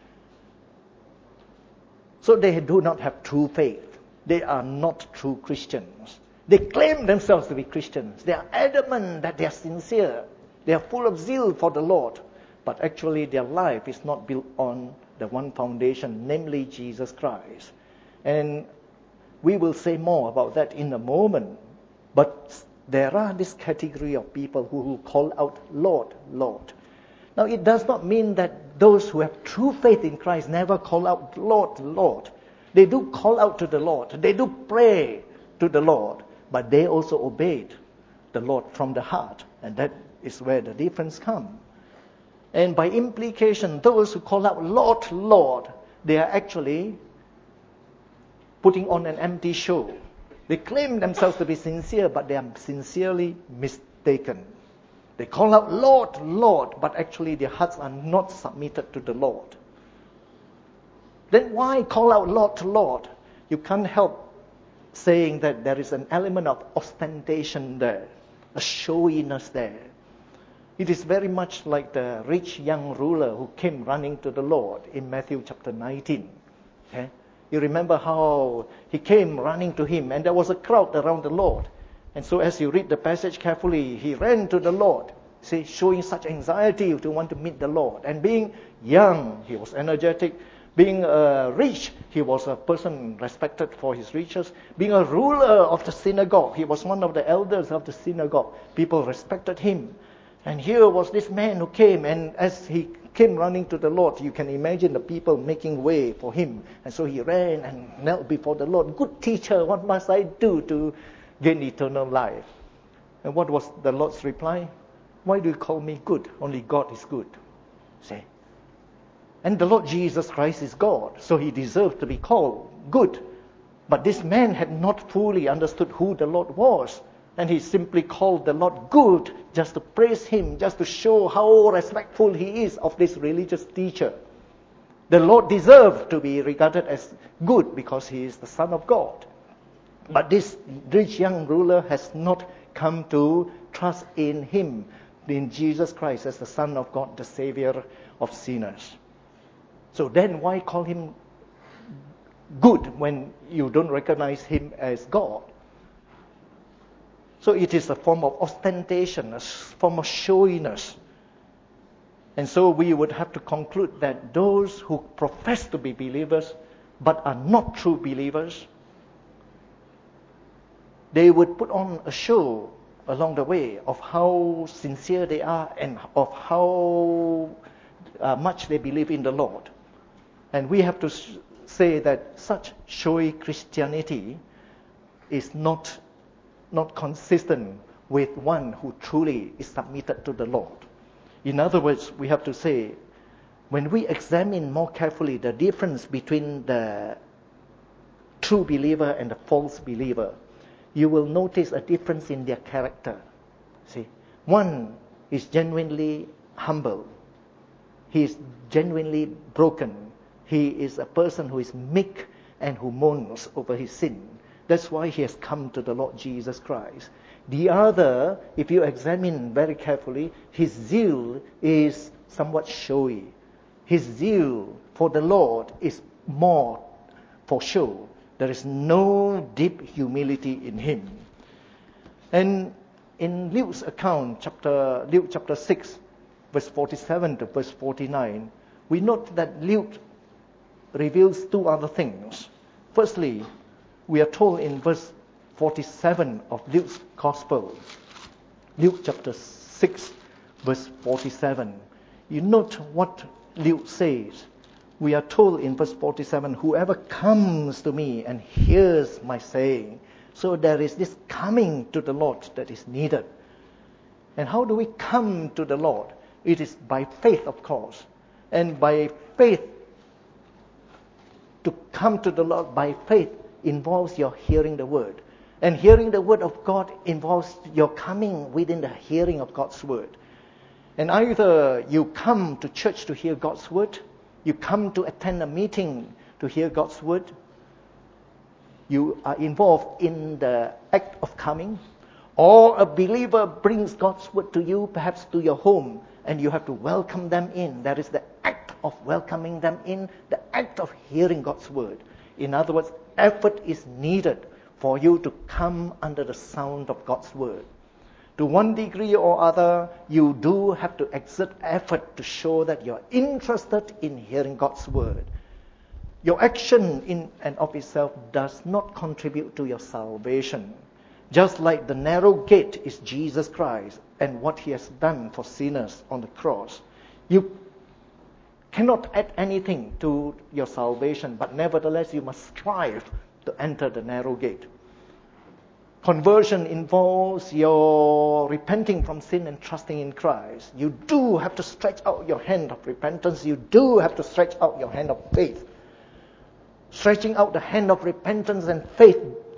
So they do not have true faith. They are not true Christians. They claim themselves to be Christians. They are adamant that they are sincere. They are full of zeal for the Lord. But actually their life is not built on the one foundation, namely Jesus Christ. And we will say more about that in a moment. But there are this category of people who call out, Lord, Lord. Now, it does not mean that those who have true faith in Christ never call out, Lord, Lord. They do call out to the Lord. They do pray to the Lord. But they also obeyed the Lord from the heart. And that is where the difference comes. And by implication, those who call out, Lord, Lord, they are actually putting on an empty show. They claim themselves to be sincere, but they are sincerely mistaken. They call out, Lord, Lord, but actually their hearts are not submitted to the Lord. Then why call out Lord, Lord? You can't help saying that there is an element of ostentation there, a showiness there. It is very much like the rich young ruler who came running to the Lord in Matthew chapter 19. Okay? You remember how he came running to him, and there was a crowd around the Lord. And so as you read the passage carefully, he ran to the Lord, showing such anxiety to want to meet the Lord. And being young, he was energetic. Being rich, he was a person respected for his riches. Being a ruler of the synagogue, he was one of the elders of the synagogue. People respected him. And here was this man who came, and as he came running to the Lord, you can imagine the people making way for him. And so he ran and knelt before the Lord. Good teacher, what must I do to gain eternal life? And what was the Lord's reply? Why do you call me good? Only God is good. See? And the Lord Jesus Christ is God, so he deserved to be called good. But this man had not fully understood who the Lord was. And he simply called the Lord good just to praise him, just to show how respectful he is of this religious teacher. The Lord deserved to be regarded as good because he is the Son of God. But this rich young ruler has not come to trust in him, in Jesus Christ as the Son of God, the Savior of sinners. So then why call him good when you don't recognize him as God? So it is a form of ostentation, a form of showiness. And so we would have to conclude that those who profess to be believers but are not true believers, they would put on a show along the way of how sincere they are and of how much they believe in the Lord. And we have to say that such showy Christianity is not consistent with one who truly is submitted to the Lord. In other words, we have to say, when we examine more carefully the difference between the true believer and the false believer, you will notice a difference in their character. See, one is genuinely humble. He is genuinely broken. He is a person who is meek and who mourns over his sin. That's why he has come to the Lord Jesus Christ. The other, if you examine very carefully, his zeal is somewhat showy. His zeal for the Lord is more for show. There is no deep humility in him. And in Luke's account, Luke chapter 6, verse 47 to verse 49, we note that Luke reveals two other things. Firstly, we are told in verse 47 of Luke's Gospel, Luke chapter 6, verse 47. You note what Luke says. We are told in verse 47, whoever comes to me and hears my saying. So there is this coming to the Lord that is needed. And how do we come to the Lord? It is by faith, of course. And by faith, to come to the Lord by faith involves your hearing the word. And hearing the word of God involves your coming within the hearing of God's word. And either you come to church to hear God's word, you come to attend a meeting to hear God's word, you are involved in the act of coming, or a believer brings God's word to you, perhaps to your home, and you have to welcome them in. That is the act of welcoming them in, the act of hearing God's word. In other words, effort is needed for you to come under the sound of God's word. To one degree or other, you do have to exert effort to show that you're interested in hearing God's word. Your action in and of itself does not contribute to your salvation. Just like the narrow gate is Jesus Christ and what he has done for sinners on the cross. You cannot add anything to your salvation, but nevertheless you must strive to enter the narrow gate. Conversion involves your repenting from sin and trusting in Christ. You do have to stretch out your hand of repentance. You do have to stretch out your hand of faith. Stretching out the hand of repentance and faith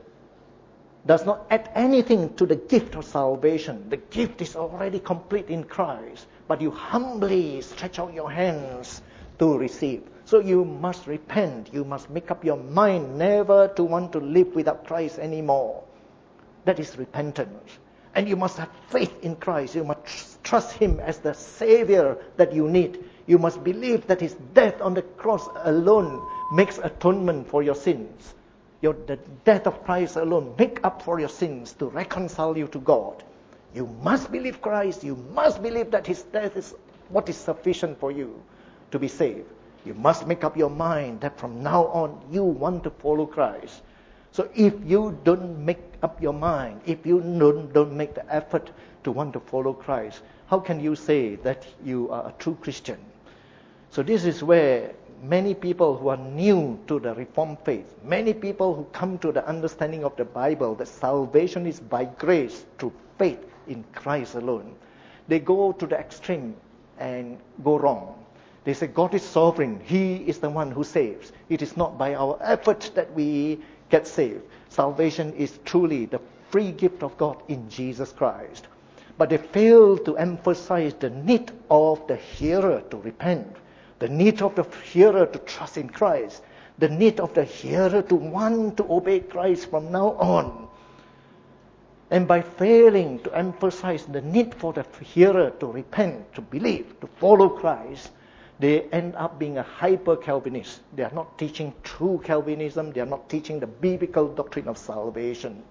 does not add anything to the gift of salvation. The gift is already complete in Christ, but you humbly stretch out your hands to receive. So you must repent. You must make up your mind never to want to live without Christ anymore. That is repentance. And you must have faith in Christ. You must trust him as the Savior that you need. You must believe that his death on the cross alone makes atonement for your sins. The death of Christ alone makes up for your sins to reconcile you to God. You must believe Christ. You must believe that his death is what is sufficient for you to be saved. You must make up your mind that from now on you want to follow Christ. So if you don't make up your mind, if you don't make the effort to want to follow Christ, how can you say that you are a true Christian? So this is where many people who are new to the Reformed faith, many people who come to the understanding of the Bible that salvation is by grace through faith in Christ alone, they go to the extreme and go wrong. They say God is sovereign. He is the one who saves. It is not by our effort that we get saved. Salvation is truly the free gift of God in Jesus Christ. But they fail to emphasize the need of the hearer to repent, the need of the hearer to trust in Christ, the need of the hearer to want to obey Christ from now on. And by failing to emphasize the need for the hearer to repent, to believe, to follow Christ, they end up being a hyper-Calvinist. They are not teaching true Calvinism. They are not teaching the biblical doctrine of salvation.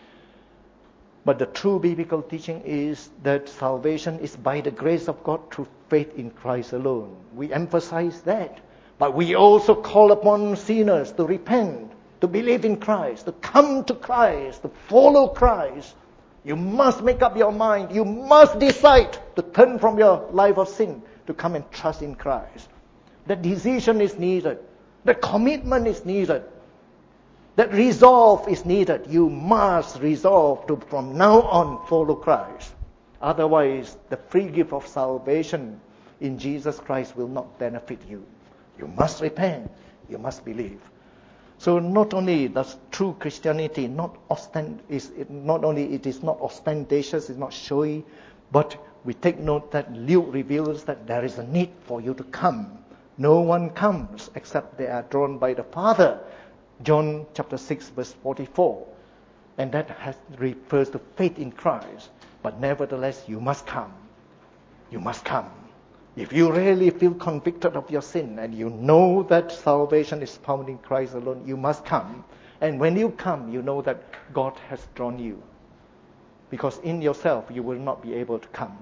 But the true biblical teaching is that salvation is by the grace of God through faith in Christ alone. We emphasize that. But we also call upon sinners to repent, to believe in Christ, to come to Christ, to follow Christ. You must make up your mind. You must decide to turn from your life of sin, to come and trust in Christ. That decision is needed. That commitment is needed. That resolve is needed. You must resolve to, from now on, follow Christ. Otherwise, the free gift of salvation in Jesus Christ will not benefit you. You must repent. You must believe. So not only does true Christianity not only it is not ostentatious, it's not showy, but we take note that Luke reveals that there is a need for you to come. No one comes except they are drawn by the Father. John chapter 6 verse 44. And that refers to faith in Christ. But nevertheless, you must come. You must come. If you really feel convicted of your sin and you know that salvation is found in Christ alone, you must come. And when you come, you know that God has drawn you. Because in yourself, you will not be able to come.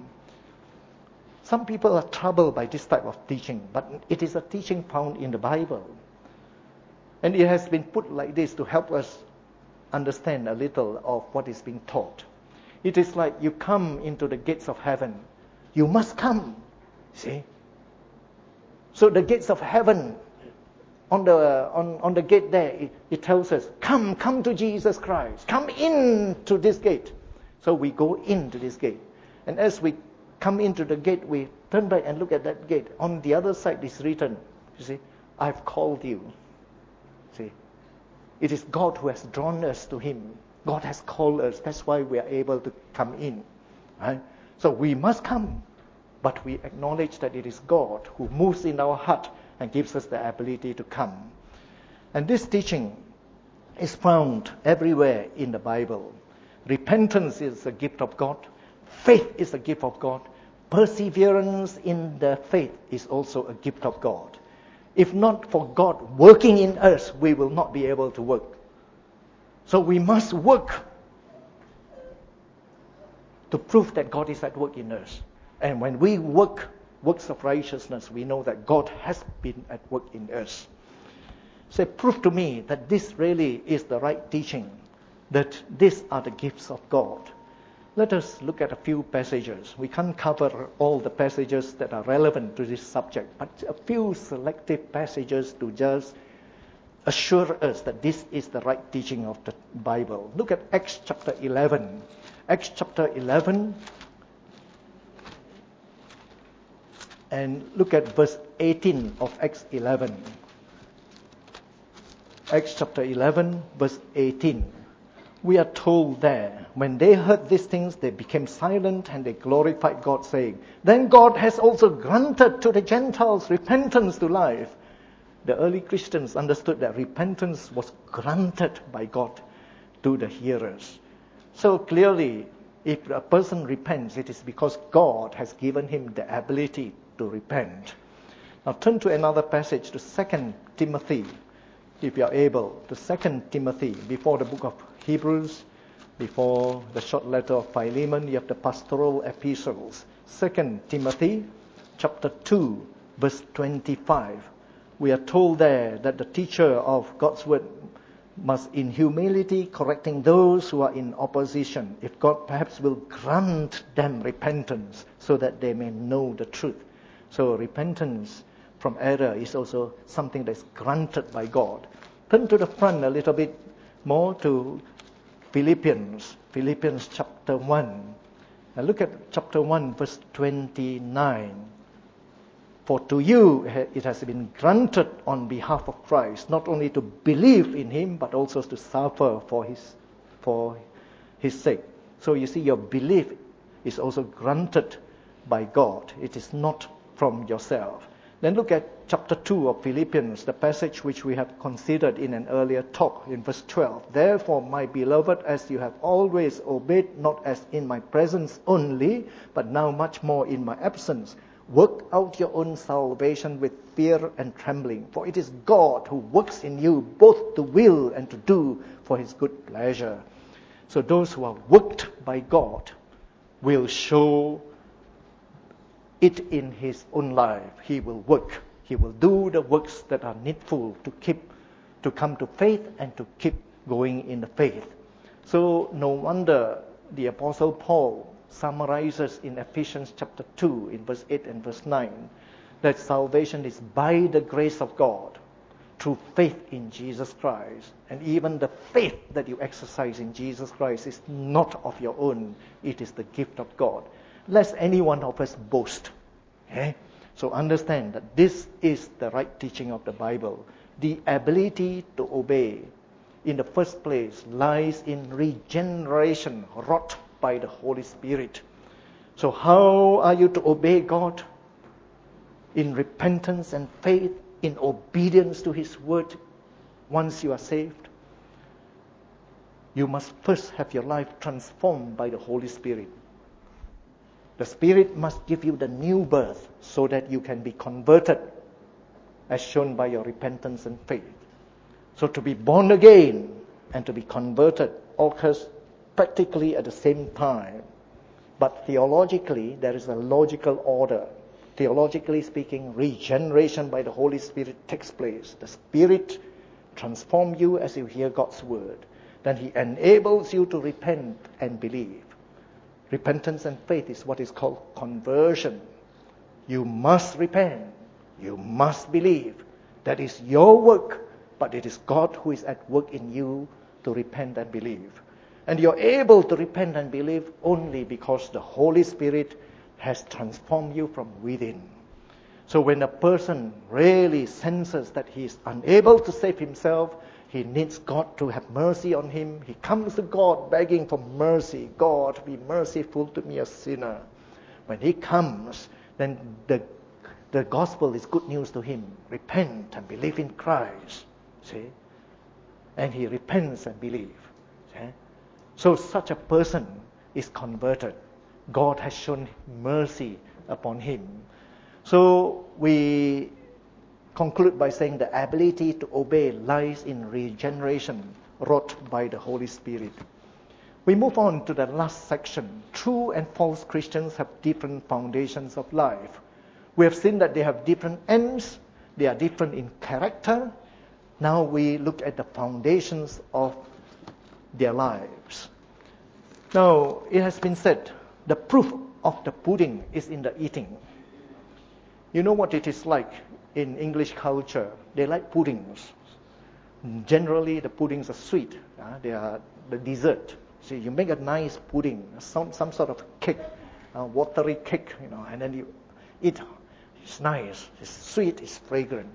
Some people are troubled by this type of teaching, but it is a teaching found in the Bible. And it has been put like this to help us understand a little of what is being taught. It is like you come into the gates of heaven. You must come. See? So the gates of heaven, on the gate there, it tells us, come to Jesus Christ. Come into this gate. So we go into this gate. And as we come into the gate, we turn back and look at that gate. On the other side is written, you see, I've called you. See, it is God who has drawn us to Him. God has called us. That's why we are able to come in. Right? So we must come. But we acknowledge that it is God who moves in our heart and gives us the ability to come. And this teaching is found everywhere in the Bible. Repentance is a gift of God. Faith is a gift of God. Perseverance in the faith is also a gift of God. If not for God working in us, we will not be able to work. So we must work to prove that God is at work in us. And when we work works of righteousness, we know that God has been at work in us. So prove to me that this really is the right teaching, that these are the gifts of God. Let us look at a few passages. We can't cover all the passages that are relevant to this subject, but a few selective passages to just assure us that this is the right teaching of the Bible. Look at Acts chapter 11. Acts chapter 11, and look at verse 18 of Acts 11. Acts chapter 11, verse 18. We are told there, when they heard these things, they became silent and they glorified God, saying, then God has also granted to the Gentiles repentance to life. The early Christians understood that repentance was granted by God to the hearers. So clearly, if a person repents, it is because God has given him the ability to repent. Now turn to another passage, to 2 Timothy, if you are able, to 2 Timothy, before the book of Hebrews, before the short letter of Philemon, you have the pastoral epistles. 2 Timothy chapter 2, verse 25. We are told there that the teacher of God's word must in humility correcting those who are in opposition, if God perhaps will grant them repentance so that they may know the truth. So repentance from error is also something that's granted by God. Turn to the front a little bit more to Philippians chapter 1. Now look at chapter 1, verse 29. For to you it has been granted on behalf of Christ, not only to believe in him, but also to suffer for his sake. So you see, your belief is also granted by God. It is not from yourself. Then look at chapter 2 of Philippians, the passage which we have considered in an earlier talk, in verse 12. Therefore, my beloved, as you have always obeyed, not as in my presence only, but now much more in my absence, work out your own salvation with fear and trembling. For it is God who works in you both to will and to do for his good pleasure. So those who are worked by God will show it in his own life. He will work. He will do the works that are needful to come to faith and to keep going in the faith. So no wonder the Apostle Paul summarizes in Ephesians chapter 2 in verse 8 and verse 9 that salvation is by the grace of God through faith in Jesus Christ. And even the faith that you exercise in Jesus Christ is not of your own. It is the gift of God. Lest any one of us boast. Okay? So understand that this is the right teaching of the Bible. The ability to obey in the first place lies in regeneration wrought by the Holy Spirit. So how are you to obey God? In repentance and faith, in obedience to his word once you are saved. You must first have your life transformed by the Holy Spirit. The Spirit must give you the new birth so that you can be converted as shown by your repentance and faith. So to be born again and to be converted occurs practically at the same time. But theologically, there is a logical order. Theologically speaking, regeneration by the Holy Spirit takes place. The Spirit transforms you as you hear God's word. Then he enables you to repent and believe. Repentance and faith is what is called conversion. You must repent. You must believe. That is your work, but it is God who is at work in you to repent and believe. And you're able to repent and believe only because the Holy Spirit has transformed you from within. So when a person really senses that he is unable to save himself, he needs God to have mercy on him. He comes to God begging for mercy. God, be merciful to me, a sinner. When he comes, then the gospel is good news to him. Repent and believe in Christ. See? And he repents and believes. See? So such a person is converted. God has shown mercy upon him. So we conclude by saying the ability to obey lies in regeneration wrought by the Holy Spirit. We move on to the last section. True and false Christians have different foundations of life. We have seen that they have different ends. They are different in character. Now we look at the foundations of their lives. Now, it has been said, the proof of the pudding is in the eating. You know what it is like in English culture? They like puddings. Generally, the puddings are sweet. They are the dessert. So you make a nice pudding, some sort of cake, watery cake, and then you eat. It's nice, it's sweet, it's fragrant.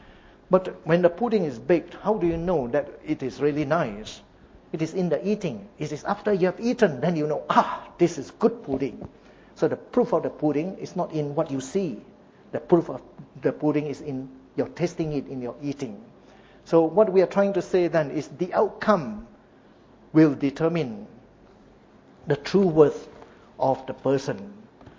But when the pudding is baked, how do you know that it is really nice? It is in the eating. It is after you have eaten, then you know, this is good pudding. So the proof of the pudding is not in what you see. The proof of the pudding is in your tasting it, in your eating. So what we are trying to say then is the outcome will determine the true worth of the person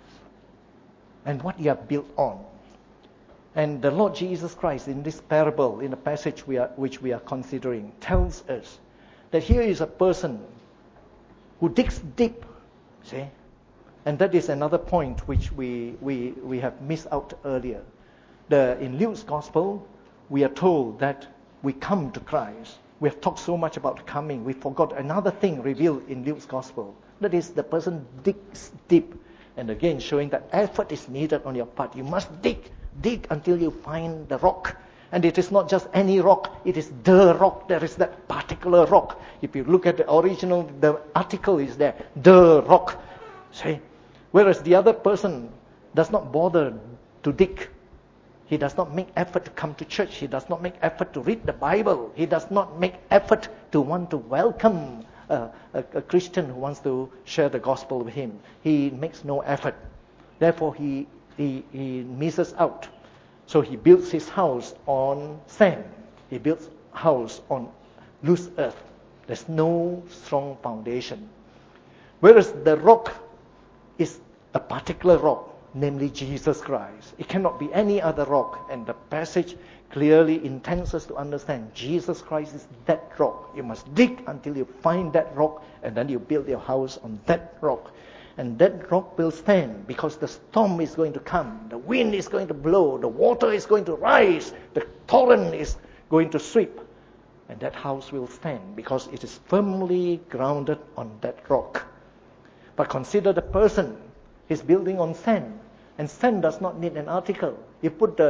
and what you are built on. And the Lord Jesus Christ in this parable, in the passage which we are considering, tells us that here is a person who digs deep, see? And that is another point which we have missed out earlier. In Luke's Gospel, we are told that we come to Christ. We have talked so much about coming. We forgot another thing revealed in Luke's Gospel. That is, the person digs deep. And again, showing that effort is needed on your part. You must dig until you find the rock. And it is not just any rock, it is the rock. There is that particular rock. If you look at the original, the article is there, the rock. See? Whereas the other person does not bother to dig. He does not make effort to come to church. He does not make effort to read the Bible. He does not make effort to want to welcome a Christian who wants to share the gospel with him. He makes no effort. Therefore, he misses out. So he builds his house on sand. He builds house on loose earth. There's no strong foundation. Whereas the rock is a particular rock, namely Jesus Christ. It cannot be any other rock. And the passage clearly intends us to understand Jesus Christ is that rock. You must dig until you find that rock, and then you build your house on that rock. And that rock will stand because the storm is going to come. The wind is going to blow. The water is going to rise. The torrent is going to sweep. And that house will stand because it is firmly grounded on that rock. But consider the person. He's building on sand. And sand does not need an article. You put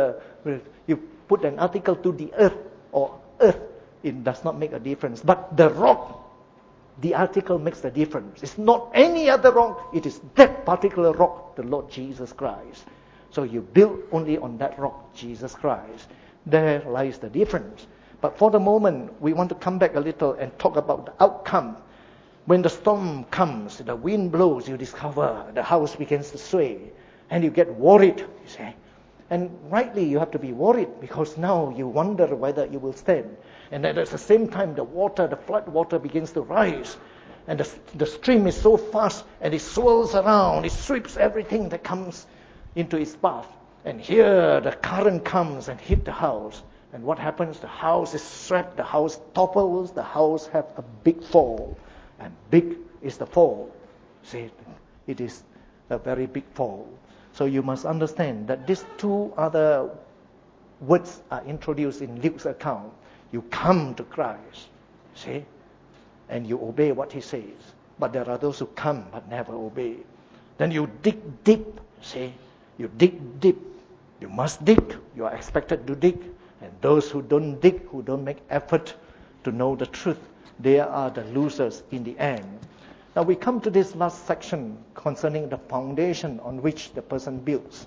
an article to the earth or earth, it does not make a difference. But the rock, the article makes the difference. It's not any other rock. It is that particular rock, the Lord Jesus Christ. So you build only on that rock, Jesus Christ. There lies the difference. But for the moment, we want to come back a little and talk about the outcome. When the storm comes, the wind blows, you discover the house begins to sway. And you get worried, you say. And rightly, you have to be worried because now you wonder whether you will stand. And then at the same time, the flood water begins to rise. And the stream is so fast and it swirls around. It sweeps everything that comes into its path. And here the current comes and hit the house. And what happens? The house is swept, the house topples, the house has a big fall. And big is the fall. See, it is a very big fall. So you must understand that these two other words are introduced in Luke's account. You come to Christ, see, and you obey what he says. But there are those who come but never obey. Then you dig deep, see, you dig deep. You must dig. You are expected to dig. And those who don't dig, who don't make effort to know the truth, they are the losers in the end. Now we come to this last section concerning the foundation on which the person builds.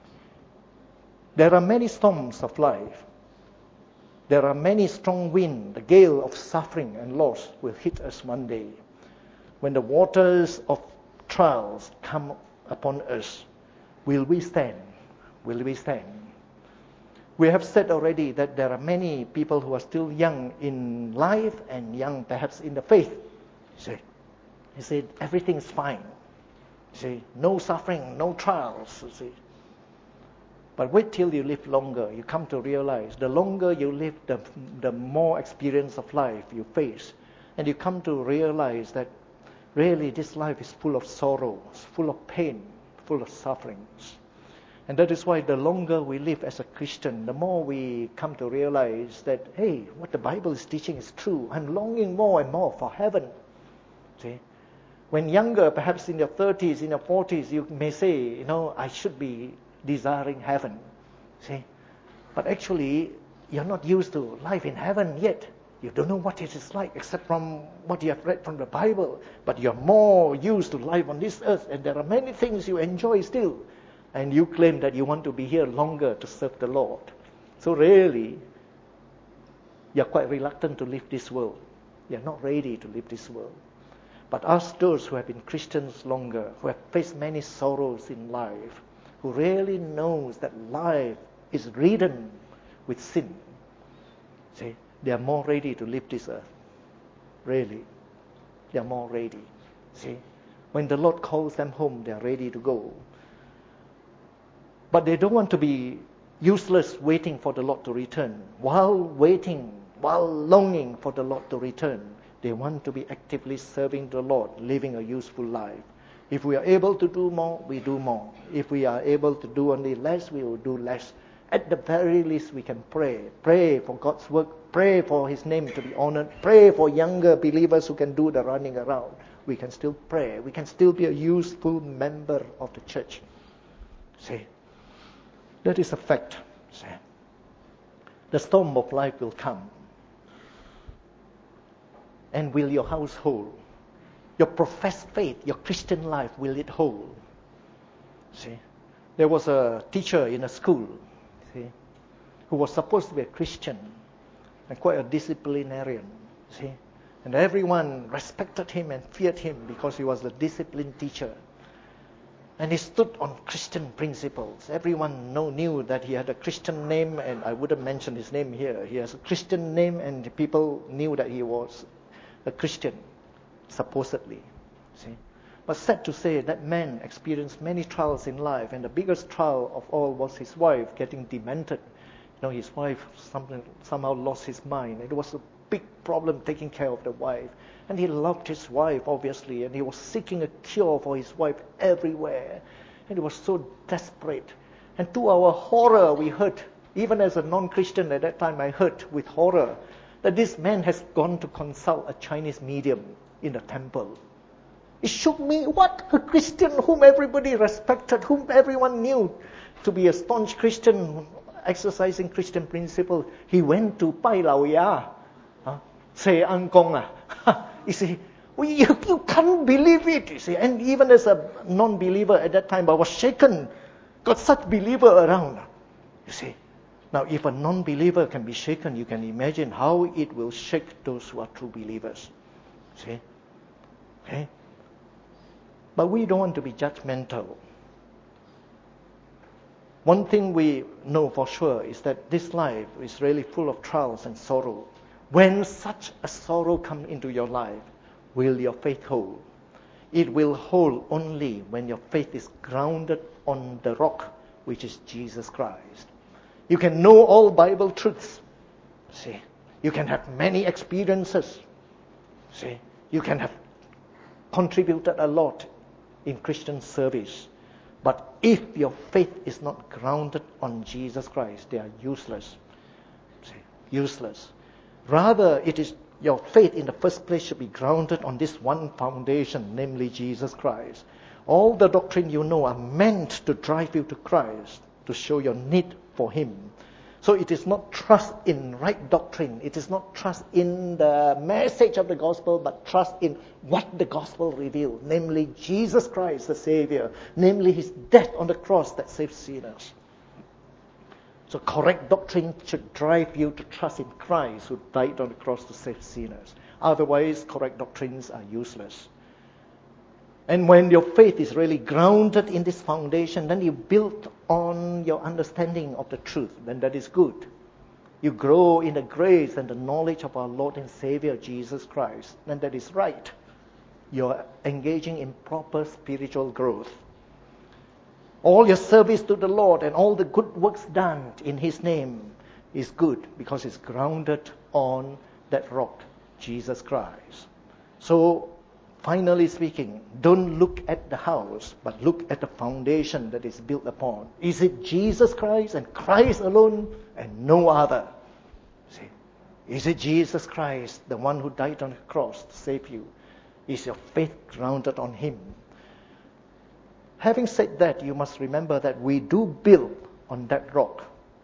There are many storms of life. There are many strong winds. The gale of suffering and loss will hit us one day. When the waters of trials come upon us, will we stand? Will we stand? We have said already that there are many people who are still young in life and young perhaps in the faith. He said, everything is fine. You see, no suffering, no trials. You see. But wait till you live longer. You come to realize the longer you live, the more experience of life you face. And you come to realize that really this life is full of sorrows, full of pain, full of sufferings. And that is why the longer we live as a Christian, the more we come to realize that, hey, what the Bible is teaching is true. I'm longing more and more for heaven. See? When younger, perhaps in your 30s, in your 40s, you may say, I should be desiring heaven. See? But actually, you're not used to life in heaven yet. You don't know what it is like except from what you have read from the Bible. But you're more used to life on this earth, and there are many things you enjoy still. And you claim that you want to be here longer to serve the Lord. So really, you're quite reluctant to leave this world. You're not ready to leave this world. But us, those who have been Christians longer, who have faced many sorrows in life, who really knows that life is ridden with sin, see, they are more ready to leave this earth. Really, they are more ready. See, when the Lord calls them home, they are ready to go. But they don't want to be useless waiting for the Lord to return. While waiting, while longing for the Lord to return, they want to be actively serving the Lord, living a useful life. If we are able to do more, we do more. If we are able to do only less, we will do less. At the very least, we can pray. Pray for God's work. Pray for His name to be honored. Pray for younger believers who can do the running around. We can still pray. We can still be a useful member of the church. See? That is a fact. See? The storm of life will come. And will your household, your professed faith, your Christian life, will it hold? See? There was a teacher in a school. see, who was supposed to be a Christian and quite a disciplinarian, see. And everyone respected him and feared him because he was the discipline teacher. And he stood on Christian principles. Everyone knew that he had a Christian name, and I wouldn't mention his name here. He has a Christian name, and people knew that he was a Christian, supposedly. See? But sad to say, that man experienced many trials in life, and the biggest trial of all was his wife getting demented. His wife somehow lost his mind. It was a big problem taking care of the wife. And he loved his wife, obviously, and he was seeking a cure for his wife everywhere. And he was so desperate. And to our horror, we heard, even as a non-Christian at that time, I heard with horror that this man has gone to consult a Chinese medium in the temple. It shook me. What? A Christian whom everybody respected, whom everyone knew to be a staunch Christian, exercising Christian principle. He went to Pai Lao Ya, say Ang Gong. You see, you can't believe it, you see. And even as a non-believer at that time, I was shaken. Got such believer around, you see. Now, if a non-believer can be shaken, you can imagine how it will shake those who are true believers. See? Okay? But we don't want to be judgmental. One thing we know for sure is that this life is really full of trials and sorrow. When such a sorrow comes into your life, will your faith hold? It will hold only when your faith is grounded on the rock, which is Jesus Christ. You can know all Bible truths. See, you can have many experiences. See, you can have contributed a lot in Christian service. But if your faith is not grounded on Jesus Christ, they are useless. See, useless. Rather, it is your faith in the first place should be grounded on this one foundation, namely Jesus Christ. All the doctrine you know are meant to drive you to Christ, to show your need for Him. So it is not trust in right doctrine. It is not trust in the message of the gospel, but trust in what the gospel reveals, namely Jesus Christ, the Savior, namely His death on the cross that saves sinners. So correct doctrine should drive you to trust in Christ who died on the cross to save sinners. Otherwise, correct doctrines are useless. And when your faith is really grounded in this foundation, then you build on your understanding of the truth. Then that is good. You grow in the grace and the knowledge of our Lord and Savior, Jesus Christ. Then that is right. You're engaging in proper spiritual growth. All your service to the Lord and all the good works done in His name is good because it's grounded on that rock, Jesus Christ. So, finally speaking, don't look at the house, but look at the foundation that is built upon. Is it Jesus Christ and Christ alone and no other? See, is it Jesus Christ, the one who died on the cross to save you? Is your faith grounded on Him? Having said that, you must remember that we do build on that rock.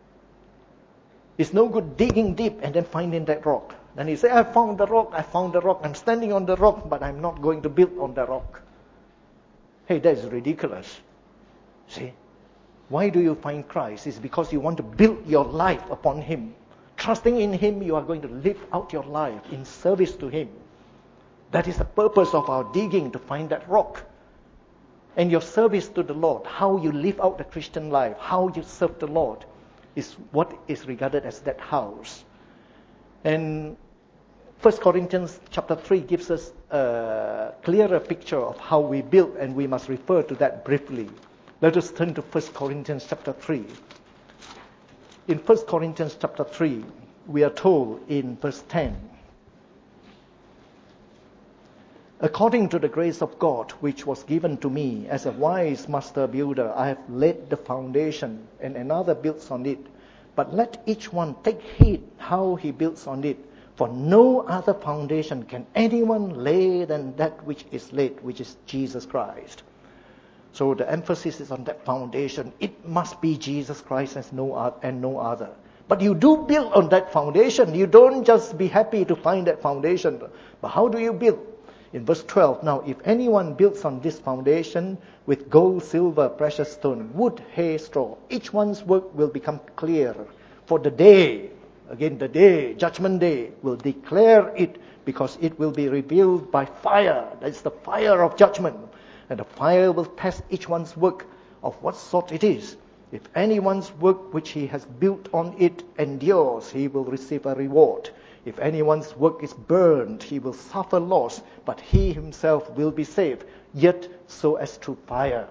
It's no good digging deep and then finding that rock. Then you say, I found the rock, I'm standing on the rock, but I'm not going to build on the rock. Hey, that is ridiculous. See? Why do you find Christ? It's because you want to build your life upon Him. Trusting in Him, you are going to live out your life in service to Him. That is the purpose of our digging, to find that rock. And your service to the Lord, how you live out the Christian life, how you serve the Lord, is what is regarded as that house. And 1 Corinthians chapter 3 gives us a clearer picture of how we build, and we must refer to that briefly. Let us turn to 1 Corinthians chapter 3. In 1 Corinthians chapter 3, we are told in verse 10, according to the grace of God which was given to me as a wise master builder, I have laid the foundation, and another builds on it. But let each one take heed how he builds on it. For no other foundation can anyone lay than that which is laid, which is Jesus Christ. So the emphasis is on that foundation. It must be Jesus Christ and no other. But you do build on that foundation. You don't just be happy to find that foundation. But how do you build? In verse 12, now if anyone builds on this foundation with gold, silver, precious stone, wood, hay, straw, each one's work will become clear. For the day, again the day, judgment day, will declare it, because it will be revealed by fire. That's the fire of judgment. And the fire will test each one's work of what sort it is. If anyone's work which he has built on it endures, he will receive a reward. If anyone's work is burned, he will suffer loss, but he himself will be saved, yet so as through fire.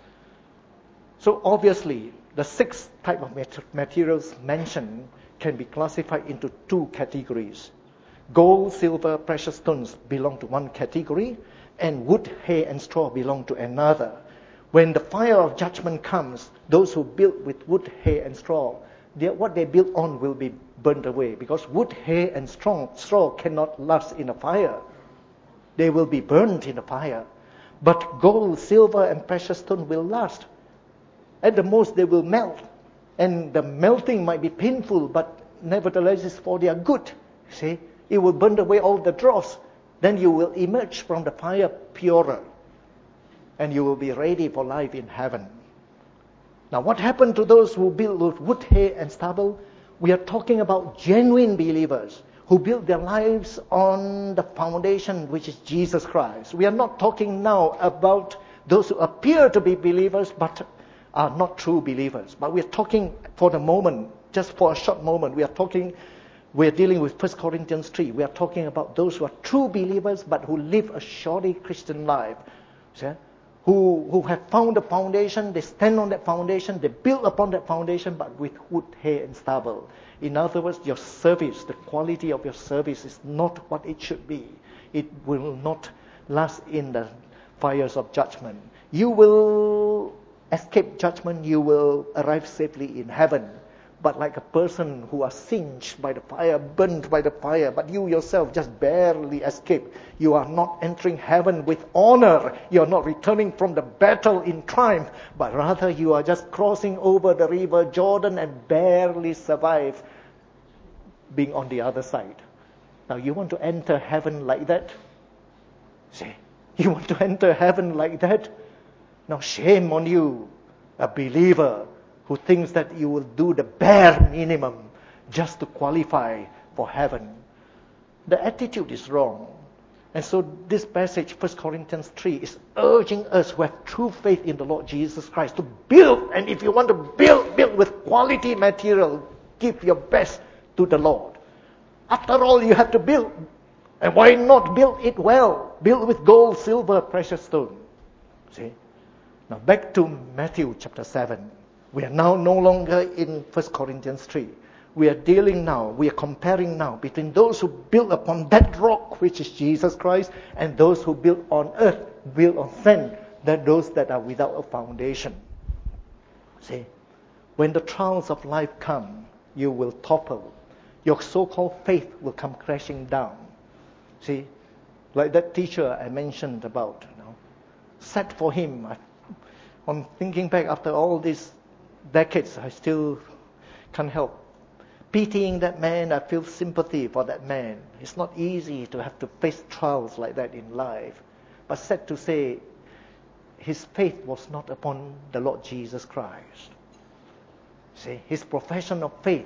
So obviously, the 6 type of materials mentioned can be classified into 2 categories. Gold, silver, precious stones belong to one category, and wood, hay, and straw belong to another. When the fire of judgment comes, those who build with wood, hay, and straw, what they build on will be burned away, because wood, hay, and straw cannot last in a fire. They will be burned in a fire. But gold, silver, and precious stone will last. At the most, they will melt. And the melting might be painful, but nevertheless, it's for their good. See? It will burn away all the dross. Then you will emerge from the fire purer. And you will be ready for life in heaven. Now, what happened to those who build with wood, hay, and stubble? We are talking about genuine believers who build their lives on the foundation, which is Jesus Christ. We are not talking now about those who appear to be believers but are not true believers. But we are talking for the moment, just for a short moment, we are dealing with 1 Corinthians 3. We are talking about those who are true believers but who live a shoddy Christian life. See? Who have found the foundation, they stand on that foundation, they build upon that foundation, but with wood, hay, and stubble. In other words, your service, the quality of your service is not what it should be. It will not last in the fires of judgment. You will escape judgment, you will arrive safely in heaven. But like a person who are singed by the fire, burned by the fire, but you yourself just barely escape. You are not entering heaven with honor. You are not returning from the battle in triumph, but rather you are just crossing over the river Jordan and barely survive being on the other side. Now you want to enter heaven like that? See, you want to enter heaven like that? Now shame on you, a believer who thinks that you will do the bare minimum just to qualify for heaven. The attitude is wrong. And so this passage, 1 Corinthians 3, is urging us who have true faith in the Lord Jesus Christ to build. And if you want to build with quality material, give your best to the Lord. After all, you have to build. And why not build it well? Build with gold, silver, precious stone. See? Now back to Matthew chapter 7. We are now no longer in 1 Corinthians 3. We are comparing now between those who build upon that rock, which is Jesus Christ, and those who build on earth, build on sand, those that are without a foundation. See, when the trials of life come, you will topple. Your so-called faith will come crashing down. See, like that teacher I mentioned about, sad for him. On thinking back after all these decades, I still can't help pitying that man. I feel sympathy for that man. It's not easy to have to face trials like that in life. But sad to say, his faith was not upon the Lord Jesus Christ. See, his profession of faith,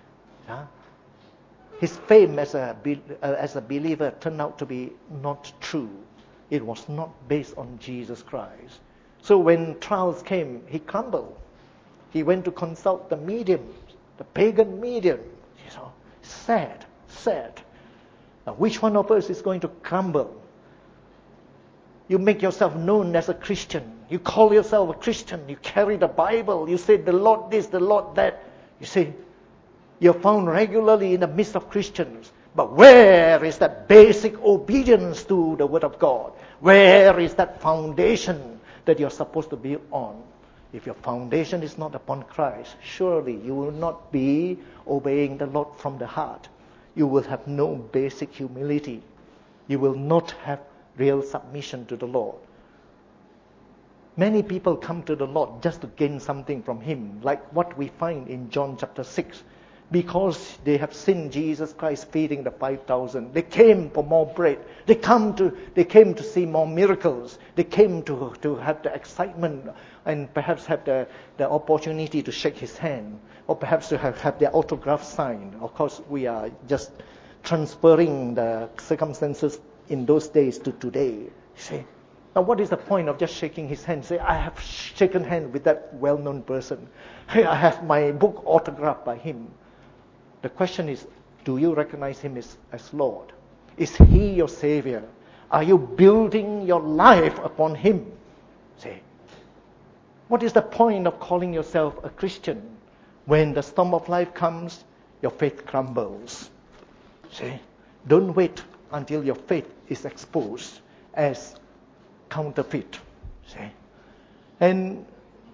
his fame as a believer turned out to be not true. It was not based on Jesus Christ. So when trials came, he crumbled. He went to consult the mediums, the pagan medium. Sad. Now, which one of us is going to crumble? You make yourself known as a Christian. You call yourself a Christian. You carry the Bible. You say the Lord this, the Lord that. You see, you're found regularly in the midst of Christians. But where is that basic obedience to the Word of God? Where is that foundation that you're supposed to build on? If your foundation is not upon Christ, surely you will not be obeying the Lord from the heart. You will have no basic humility. You will not have real submission to the Lord. Many people come to the Lord just to gain something from Him, like what we find in John chapter 6. Because they have seen Jesus Christ feeding the 5,000. They came for more bread. They came to see more miracles. They came to have the excitement and perhaps have the opportunity to shake his hand, or perhaps to have their autograph signed. Of course, we are just transferring the circumstances in those days to today. See? Now, what is the point of just shaking his hand? Say, I have shaken hands with that well-known person. Hey, I have my book autographed by him. The question is, do you recognize him as Lord? Is he your Savior? Are you building your life upon him? See? What is the point of calling yourself a Christian when the storm of life comes, your faith crumbles? See? Don't wait until your faith is exposed as counterfeit. See? And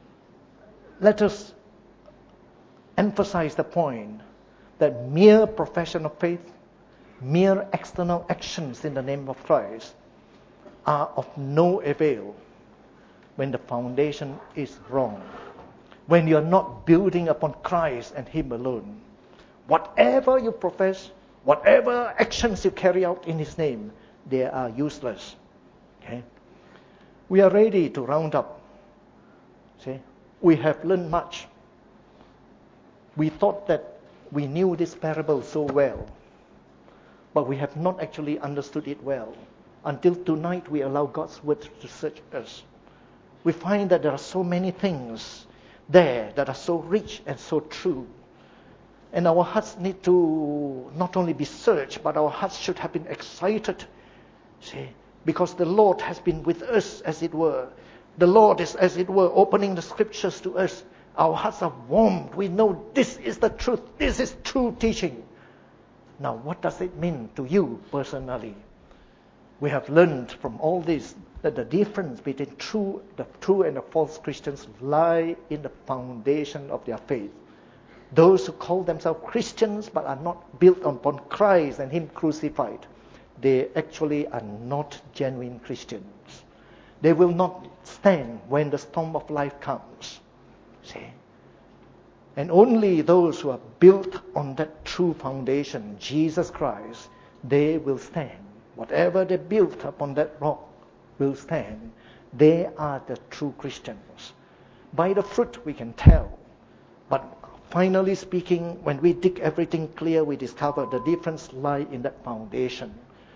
let us emphasize the point that mere profession of faith, mere external actions in the name of Christ are of no avail when the foundation is wrong. When you are not building upon Christ and Him alone. Whatever you profess, whatever actions you carry out in His name, they are useless. Okay? We are ready to round up. See? We have learned much. We thought that we knew this parable so well, but we have not actually understood it well. Until tonight, we allow God's word to search us. We find that there are so many things there that are so rich and so true. And our hearts need to not only be searched, but our hearts should have been excited. See, because the Lord has been with us, as it were. The Lord is, as it were, opening the scriptures to us. Our hearts are warmed. We know this is the truth. This is true teaching. Now, what does it mean to you personally? We have learned from all this that the difference between the true and the false Christians lie in the foundation of their faith. Those who call themselves Christians but are not built upon Christ and Him crucified, they actually are not genuine Christians. They will not stand when the storm of life comes. See? And only those who are built on that true foundation, Jesus Christ, they will stand. Whatever they built upon that rock will stand. They are the true Christians. By the fruit we can tell. But finally speaking, when we dig everything clear, we discover the difference lies in that foundation.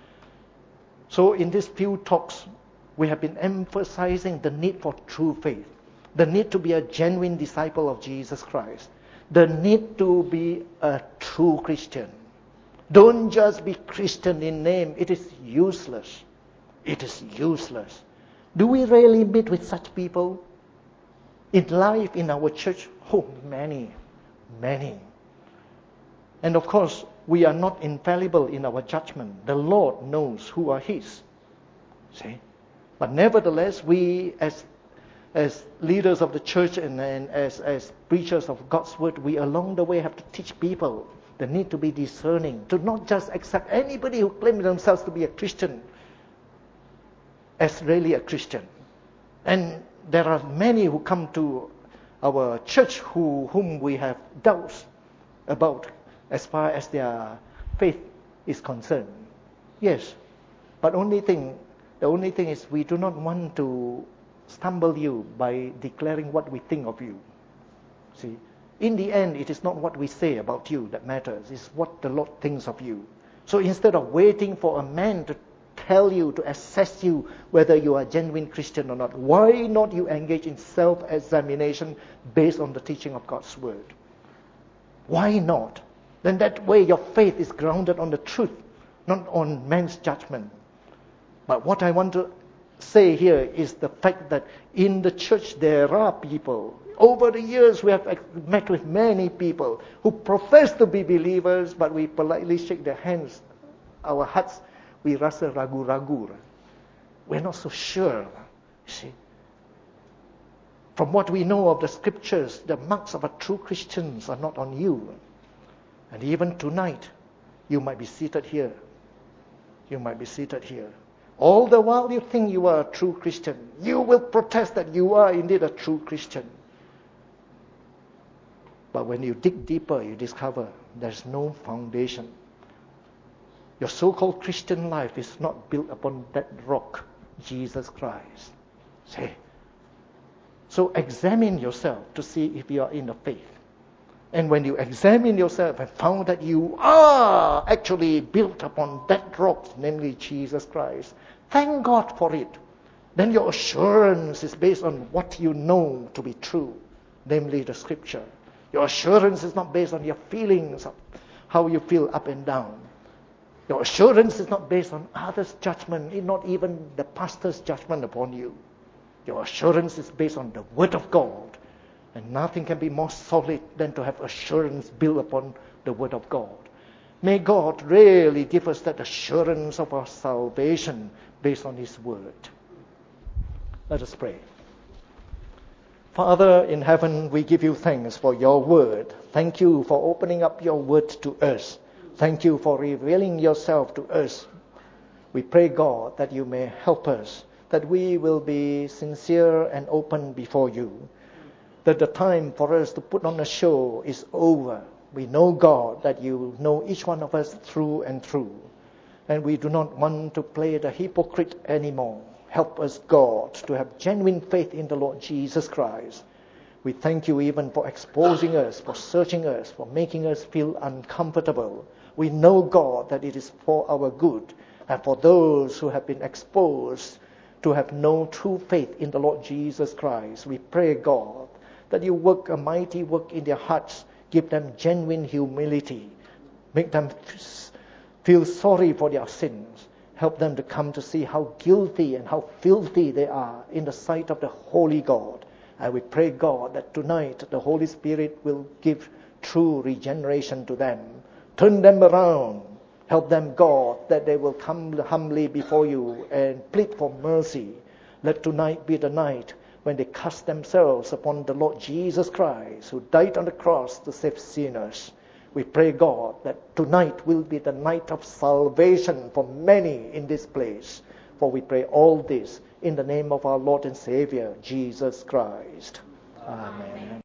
So in these few talks, we have been emphasizing the need for true faith, the need to be a genuine disciple of Jesus Christ, the need to be a true Christian. Don't just be Christian in name. It is useless. It is useless. Do we really meet with such people in life in our church? Oh, many. And of course, we are not infallible in our judgment. The Lord knows who are His. See? But nevertheless, we as leaders of the church and as preachers of God's word, we along the way have to teach people the need to be discerning, to not just accept anybody who claims themselves to be a Christian as really a Christian. And there are many who come to our church whom we have doubts about as far as their faith is concerned. Yes, but the only thing is we do not want to stumble you by declaring what we think of you. See, in the end, it is not what we say about you that matters. It's what the Lord thinks of you. So instead of waiting for a man to tell you, to assess you whether you are a genuine Christian or not, why not you engage in self-examination based on the teaching of God's word? Why not? Then that way your faith is grounded on the truth, not on man's judgment. But what I want to say here is the fact that in the church there are people. Over the years we have met with many people who profess to be believers, but we politely shake their hands. Our hearts, we rasa ragu-ragu. We're not so sure. See? From what we know of the scriptures, the marks of a true Christians are not on you. And even tonight, you might be seated here. You might be seated here. All the while you think you are a true Christian, you will protest that you are indeed a true Christian. But when you dig deeper, you discover there's no foundation. Your so-called Christian life is not built upon that rock, Jesus Christ. See? So examine yourself to see if you are in the faith. And when you examine yourself and found that you are actually built upon that rock, namely Jesus Christ, thank God for it. Then your assurance is based on what you know to be true, namely the Scripture. Your assurance is not based on your feelings of how you feel up and down. Your assurance is not based on others' judgment, not even the pastor's judgment upon you. Your assurance is based on the Word of God. And nothing can be more solid than to have assurance built upon the Word of God. May God really give us that assurance of our salvation based on His Word. Let us pray. Father in heaven, we give you thanks for your Word. Thank you for opening up your Word to us. Thank you for revealing yourself to us. We pray, God, that you may help us, that we will be sincere and open before you, that the time for us to put on a show is over. We know, God, that you know each one of us through and through, and we do not want to play the hypocrite anymore. Help us, God, to have genuine faith in the Lord Jesus Christ. We thank you even for exposing us, for searching us, for making us feel uncomfortable. We know, God, that it is for our good, and for those who have been exposed to have no true faith in the Lord Jesus Christ. We pray, God, that you work a mighty work in their hearts. Give them genuine humility. Make them feel sorry for their sins. Help them to come to see how guilty and how filthy they are in the sight of the Holy God. And we pray, God, that tonight the Holy Spirit will give true regeneration to them. Turn them around. Help them, God, that they will come humbly before you and plead for mercy. Let tonight be the night when they cast themselves upon the Lord Jesus Christ, who died on the cross to save sinners. We pray, God, that tonight will be the night of salvation for many in this place. For we pray all this in the name of our Lord and Savior, Jesus Christ. Amen.